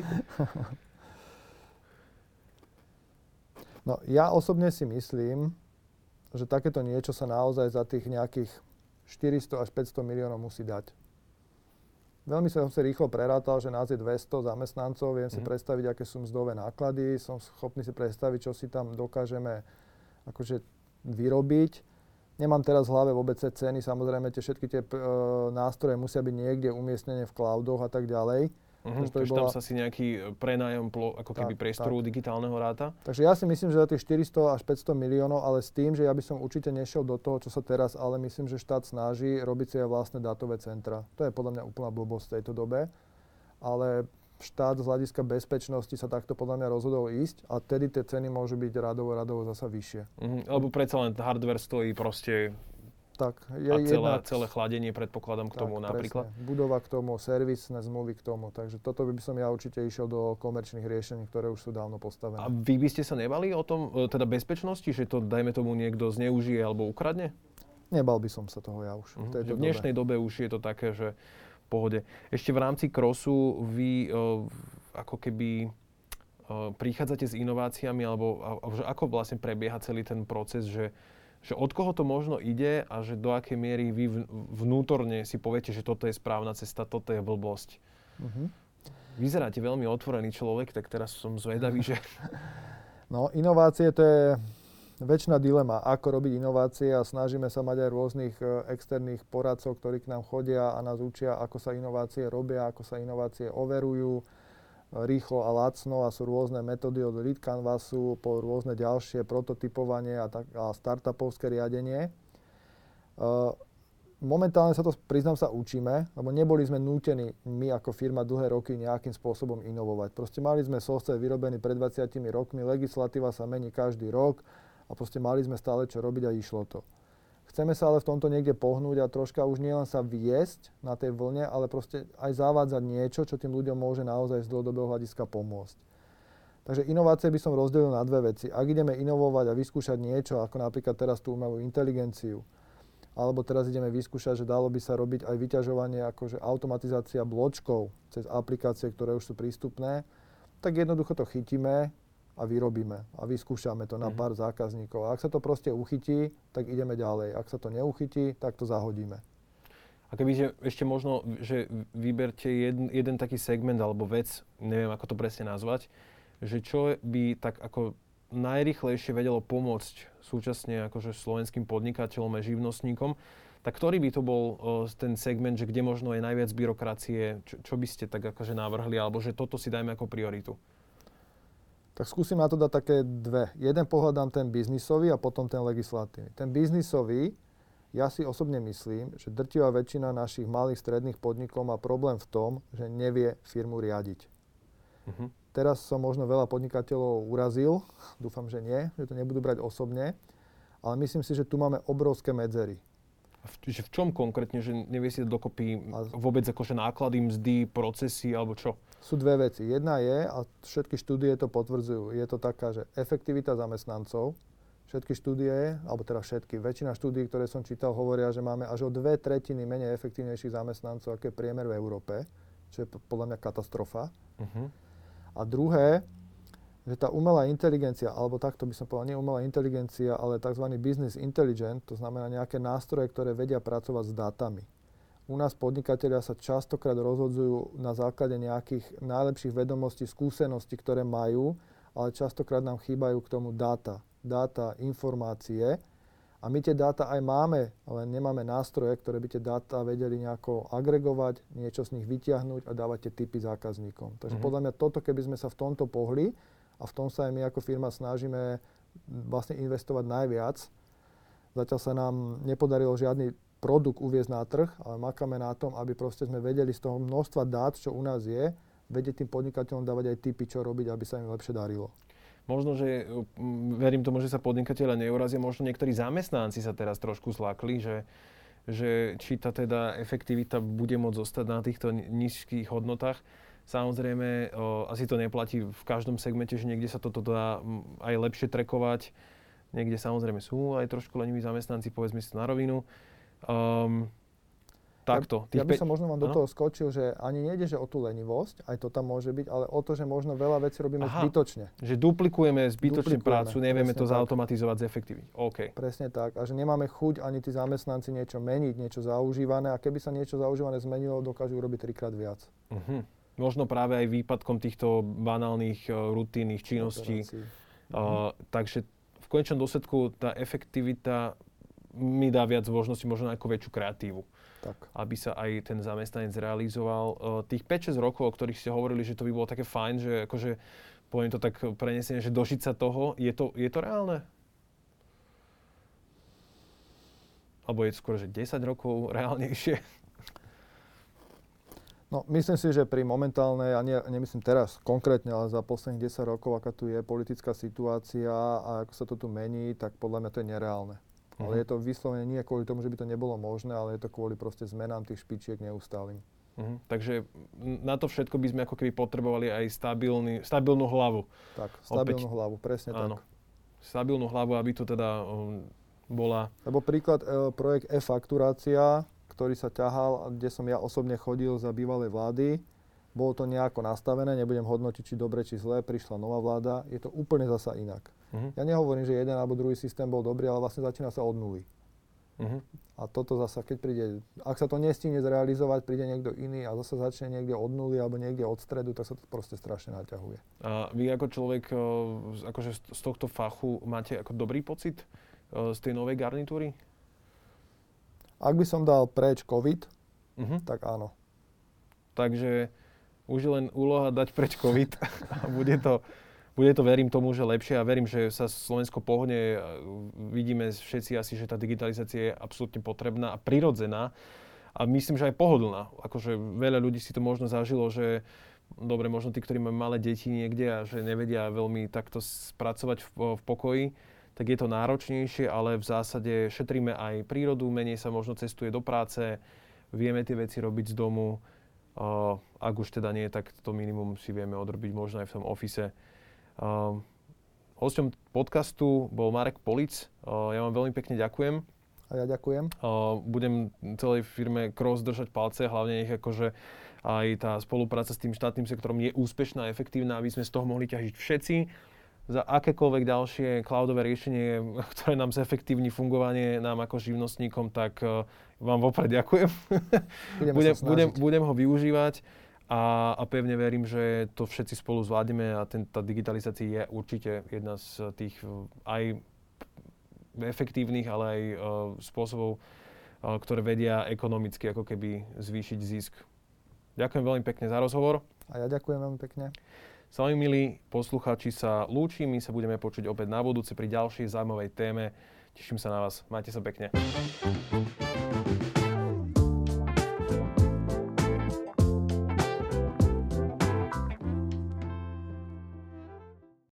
Speaker 2: No, ja osobne si myslím, že takéto niečo sa naozaj za tých nejakých 400 až 500 miliónov musí dať. Veľmi som si rýchlo prerátal, že nás je 200 zamestnancov, viem si predstaviť, aké sú mzdové náklady, som schopný si predstaviť, čo si tam dokážeme akože vyrobiť. Nemám teraz v hlave vôbec ceny, samozrejme všetky tie nástroje musia byť niekde umiestnené v cloudoch a tak ďalej.
Speaker 1: Takže tam sa si nejaký prenájom ako keby priestoru digitálneho ráta?
Speaker 2: Takže ja si myslím, že za tých 400 až 500 miliónov, ale s tým, že ja by som určite nešiel do toho, čo sa teraz, ale myslím, že štát snaží robiť si aj vlastné dátové centra. To je podľa mňa úplná blbosť v tejto dobe. Ale štát z hľadiska bezpečnosti sa takto podľa mňa rozhodol ísť a tedy tie ceny môžu byť radovo zasa vyššie.
Speaker 1: Lebo predsa len hardware stojí proste.
Speaker 2: Tak,
Speaker 1: celé chladenie predpokladám k tomu napríklad.
Speaker 2: Presne. Budova k tomu, servisné zmluvy k tomu. Takže toto by som ja určite išiel do komerčných riešení, ktoré už sú dávno postavené.
Speaker 1: A vy by ste sa nebali o tom, teda bezpečnosti, že to dajme tomu niekto zneužije alebo ukradne?
Speaker 2: Nebal by som sa toho ja už.
Speaker 1: V dnešnej dobe už je to také, že v pohode. Ešte v rámci Crossu vy ako keby prichádzate s inováciami, alebo ako vlastne prebieha celý ten proces, že od koho to možno ide a že do akej miery vy vnútorne si poviete, že toto je správna cesta, toto je blbosť. Vyzeráte veľmi otvorený človek, tak teraz som zvedavý, že...
Speaker 2: No, inovácie to je večná dilema, ako robiť inovácie a snažíme sa mať aj rôznych externých poradcov, ktorí k nám chodia a nás učia, ako sa inovácie robia, ako sa inovácie overujú rýchlo a lacno a sú rôzne metódy od lead canvasu po rôzne ďalšie prototypovanie a startupovské riadenie. Momentálne sa to, priznám sa, učíme, lebo neboli sme nútení my ako firma dlhé roky nejakým spôsobom inovovať. Proste mali sme software vyrobený pred 20 rokmi, legislatíva sa mení každý rok a proste mali sme stále čo robiť a išlo to. Chceme sa ale v tomto niekde pohnúť a troška už nielen sa viesť na tej vlne, ale proste aj zavádzať niečo, čo tým ľuďom môže naozaj z dlhodobého hľadiska pomôcť. Takže inovácie by som rozdelil na dve veci. Ak ideme inovovať a vyskúšať niečo, ako napríklad teraz tú umelú inteligenciu, alebo teraz ideme vyskúšať, že dalo by sa robiť aj vyťažovanie, akože automatizácia bločkov cez aplikácie, ktoré už sú prístupné, tak jednoducho to chytíme a vyrobíme a vyskúšame to na pár zákazníkov. A ak sa to proste uchytí, tak ideme ďalej. Ak sa to neuchytí, tak to zahodíme.
Speaker 1: A kebyže ešte možno, že vyberte jeden taký segment alebo vec, neviem ako to presne nazvať, že čo by tak ako najrýchlejšie vedelo pomôcť súčasne akože slovenským podnikateľom a živnostníkom, tak ktorý by to bol ten segment, že kde možno je najviac byrokracie, čo by ste tak akože navrhli, alebo že toto si dajme ako prioritu?
Speaker 2: Tak skúsim na to dať také dve. Jeden pohľad dám ten biznisový a potom ten legislatívny. Ten biznisový, ja si osobne myslím, že drtivá väčšina našich malých stredných podnikov má problém v tom, že nevie firmu riadiť. Teraz som možno veľa podnikateľov urazil, dúfam, že nie, že to nebudú brať osobne, ale myslím si, že tu máme obrovské medzery.
Speaker 1: Že v čom konkrétne, že nevie si dokopy vôbec akože náklady, mzdy, procesy alebo čo?
Speaker 2: Sú dve veci. Jedna je, a všetky štúdie to potvrdzujú, je to taká, že efektivita zamestnancov, všetky štúdie, alebo teda všetky, väčšina štúdií, ktoré som čítal, hovoria, že máme až o 2/3 menej efektívnejších zamestnancov, ako je priemer v Európe, čo je podľa mňa katastrofa. A druhé, že tá umelá inteligencia, alebo takto by som povedal, nie umelá inteligencia, ale tzv. Business intelligence, to znamená nejaké nástroje, ktoré vedia pracovať s dátami. U nás podnikatelia sa častokrát rozhodzujú na základe nejakých najlepších vedomostí, skúseností, ktoré majú, ale častokrát nám chýbajú k tomu dáta, informácie. A my tie dáta aj máme, ale nemáme nástroje, ktoré by tie dáta vedeli nejako agregovať, niečo z nich vyťahnuť a dávať tie tipy zákazníkom. Takže podľa mňa toto, keby sme sa v tomto pohli, a v tom sa aj my ako firma snažíme vlastne investovať najviac. Zatiaľ sa nám nepodarilo žiadny produkt uviesť na trh, ale makáme na tom, aby proste sme vedeli z toho množstva dát, čo u nás je, vedieť tým podnikateľom dávať aj tipy, čo robiť, aby sa im lepšie darilo.
Speaker 1: Možno, že verím tomu, že sa podnikateľa neurazia, možno niektorí zamestnanci sa teraz trošku zlakli, že či tá teda efektivita bude môcť zostať na týchto nízkych hodnotách. Samozrejme, asi to neplatí v každom segmente, že niekde sa toto dá aj lepšie trackovať. Niekde samozrejme sú aj trošku leniví zamestnanci, povedzme si to na rovinu. Takto.
Speaker 2: Ja by som možno vám do toho skočil, že ani nejde, že o tú lenivosť, aj to tam môže byť, ale o to, že možno veľa vecí robíme zbytočne.
Speaker 1: Že duplikujeme zbytočne prácu, nevieme to zautomatizovať, zefektívniť. OK.
Speaker 2: Presne tak. A že nemáme chuť ani tí zamestnanci niečo meniť, niečo zaužívané. A keby sa niečo zaužívané zmenilo, dokážu urobiť 3-krát viac.
Speaker 1: Možno práve aj výpadkom týchto banálnych rutínnych činností. Takže v konečnom dôsledku tá efektivita mi dá viac možností, možno ako väčšiu kreatívu. Tak. Aby sa aj ten zamestnanec realizoval. Tých 5-6 rokov, o ktorých ste hovorili, že to by bolo také fajn, že akože, poviem to tak prenesenie, že dožiť sa toho, je to reálne? Alebo je to skôr, že 10 rokov reálnejšie?
Speaker 2: No, myslím si, že pri momentálnej, a nemyslím teraz konkrétne, ale za posledných 10 rokov, aká tu je politická situácia a ako sa to tu mení, tak podľa mňa to je nereálne. Ale je to vyslovene nie kvôli tomu, že by to nebolo možné, ale je to kvôli proste zmenám tých špičiek neustálym.
Speaker 1: Takže na to všetko by sme ako keby potrebovali aj stabilnú hlavu.
Speaker 2: Tak, stabilnú hlavu, presne áno. Tak.
Speaker 1: Stabilnú hlavu, aby to teda bola...
Speaker 2: Lebo príklad, projekt e-fakturácia, ktorý sa ťahal, kde som ja osobne chodil za bývalej vlády. Bolo to nejako nastavené, nebudem hodnotiť, či dobre, či zlé, prišla nová vláda, je to úplne zasa inak. Ja nehovorím, že jeden alebo druhý systém bol dobrý, ale vlastne začína sa od nuly. A toto zasa, keď príde, ak sa to nestihne zrealizovať, príde niekto iný a zasa začne niekde od nuly alebo niekde od stredu, tak sa to proste strašne naťahuje.
Speaker 1: A vy ako človek akože z tohto fachu máte ako dobrý pocit z tej novej garnitúry?
Speaker 2: Ak by som dal preč COVID, tak áno.
Speaker 1: Takže už je len úloha dať preč COVID a bude to, verím tomu, že lepšie a verím, že sa Slovensko pohne. Vidíme všetci asi, že tá digitalizácia je absolútne potrebná a prirodzená a myslím, že aj pohodlná. Akože veľa ľudí si to možno zažilo, že dobre, možno tí, ktorí majú malé deti niekde a že nevedia veľmi takto spracovať v pokoji, tak je to náročnejšie, ale v zásade šetríme aj prírodu, menej sa možno cestuje do práce, vieme tie veci robiť z domu. Ak už teda nie, tak to minimum si vieme odrobiť možno aj v tom office. Hosťom podcastu bol Marek Polic. Ja vám veľmi pekne ďakujem.
Speaker 2: A ja ďakujem.
Speaker 1: Budem celej firme Cross držať palce, hlavne nech akože aj tá spolupráca s tým štátnym sektorom je úspešná a efektívna, aby sme z toho mohli ťažiť všetci. Za akékoľvek ďalšie cloudové riešenie, ktoré nám zefektívni fungovanie nám ako živnostníkom, tak vám vopred ďakujem. Budem ho využívať a pevne verím, že to všetci spolu zvládneme a tá digitalizácia je určite jedna z tých aj efektívnych, ale aj spôsobov, ktoré vedia ekonomicky ako keby zvýšiť zisk. Ďakujem veľmi pekne za rozhovor.
Speaker 2: A ja ďakujem veľmi pekne.
Speaker 1: S vami, milí poslucháči, sa lúčim. My sa budeme počuť opäť na budúce pri ďalšej zaujímavej téme. Teším sa na vás. Majte sa pekne.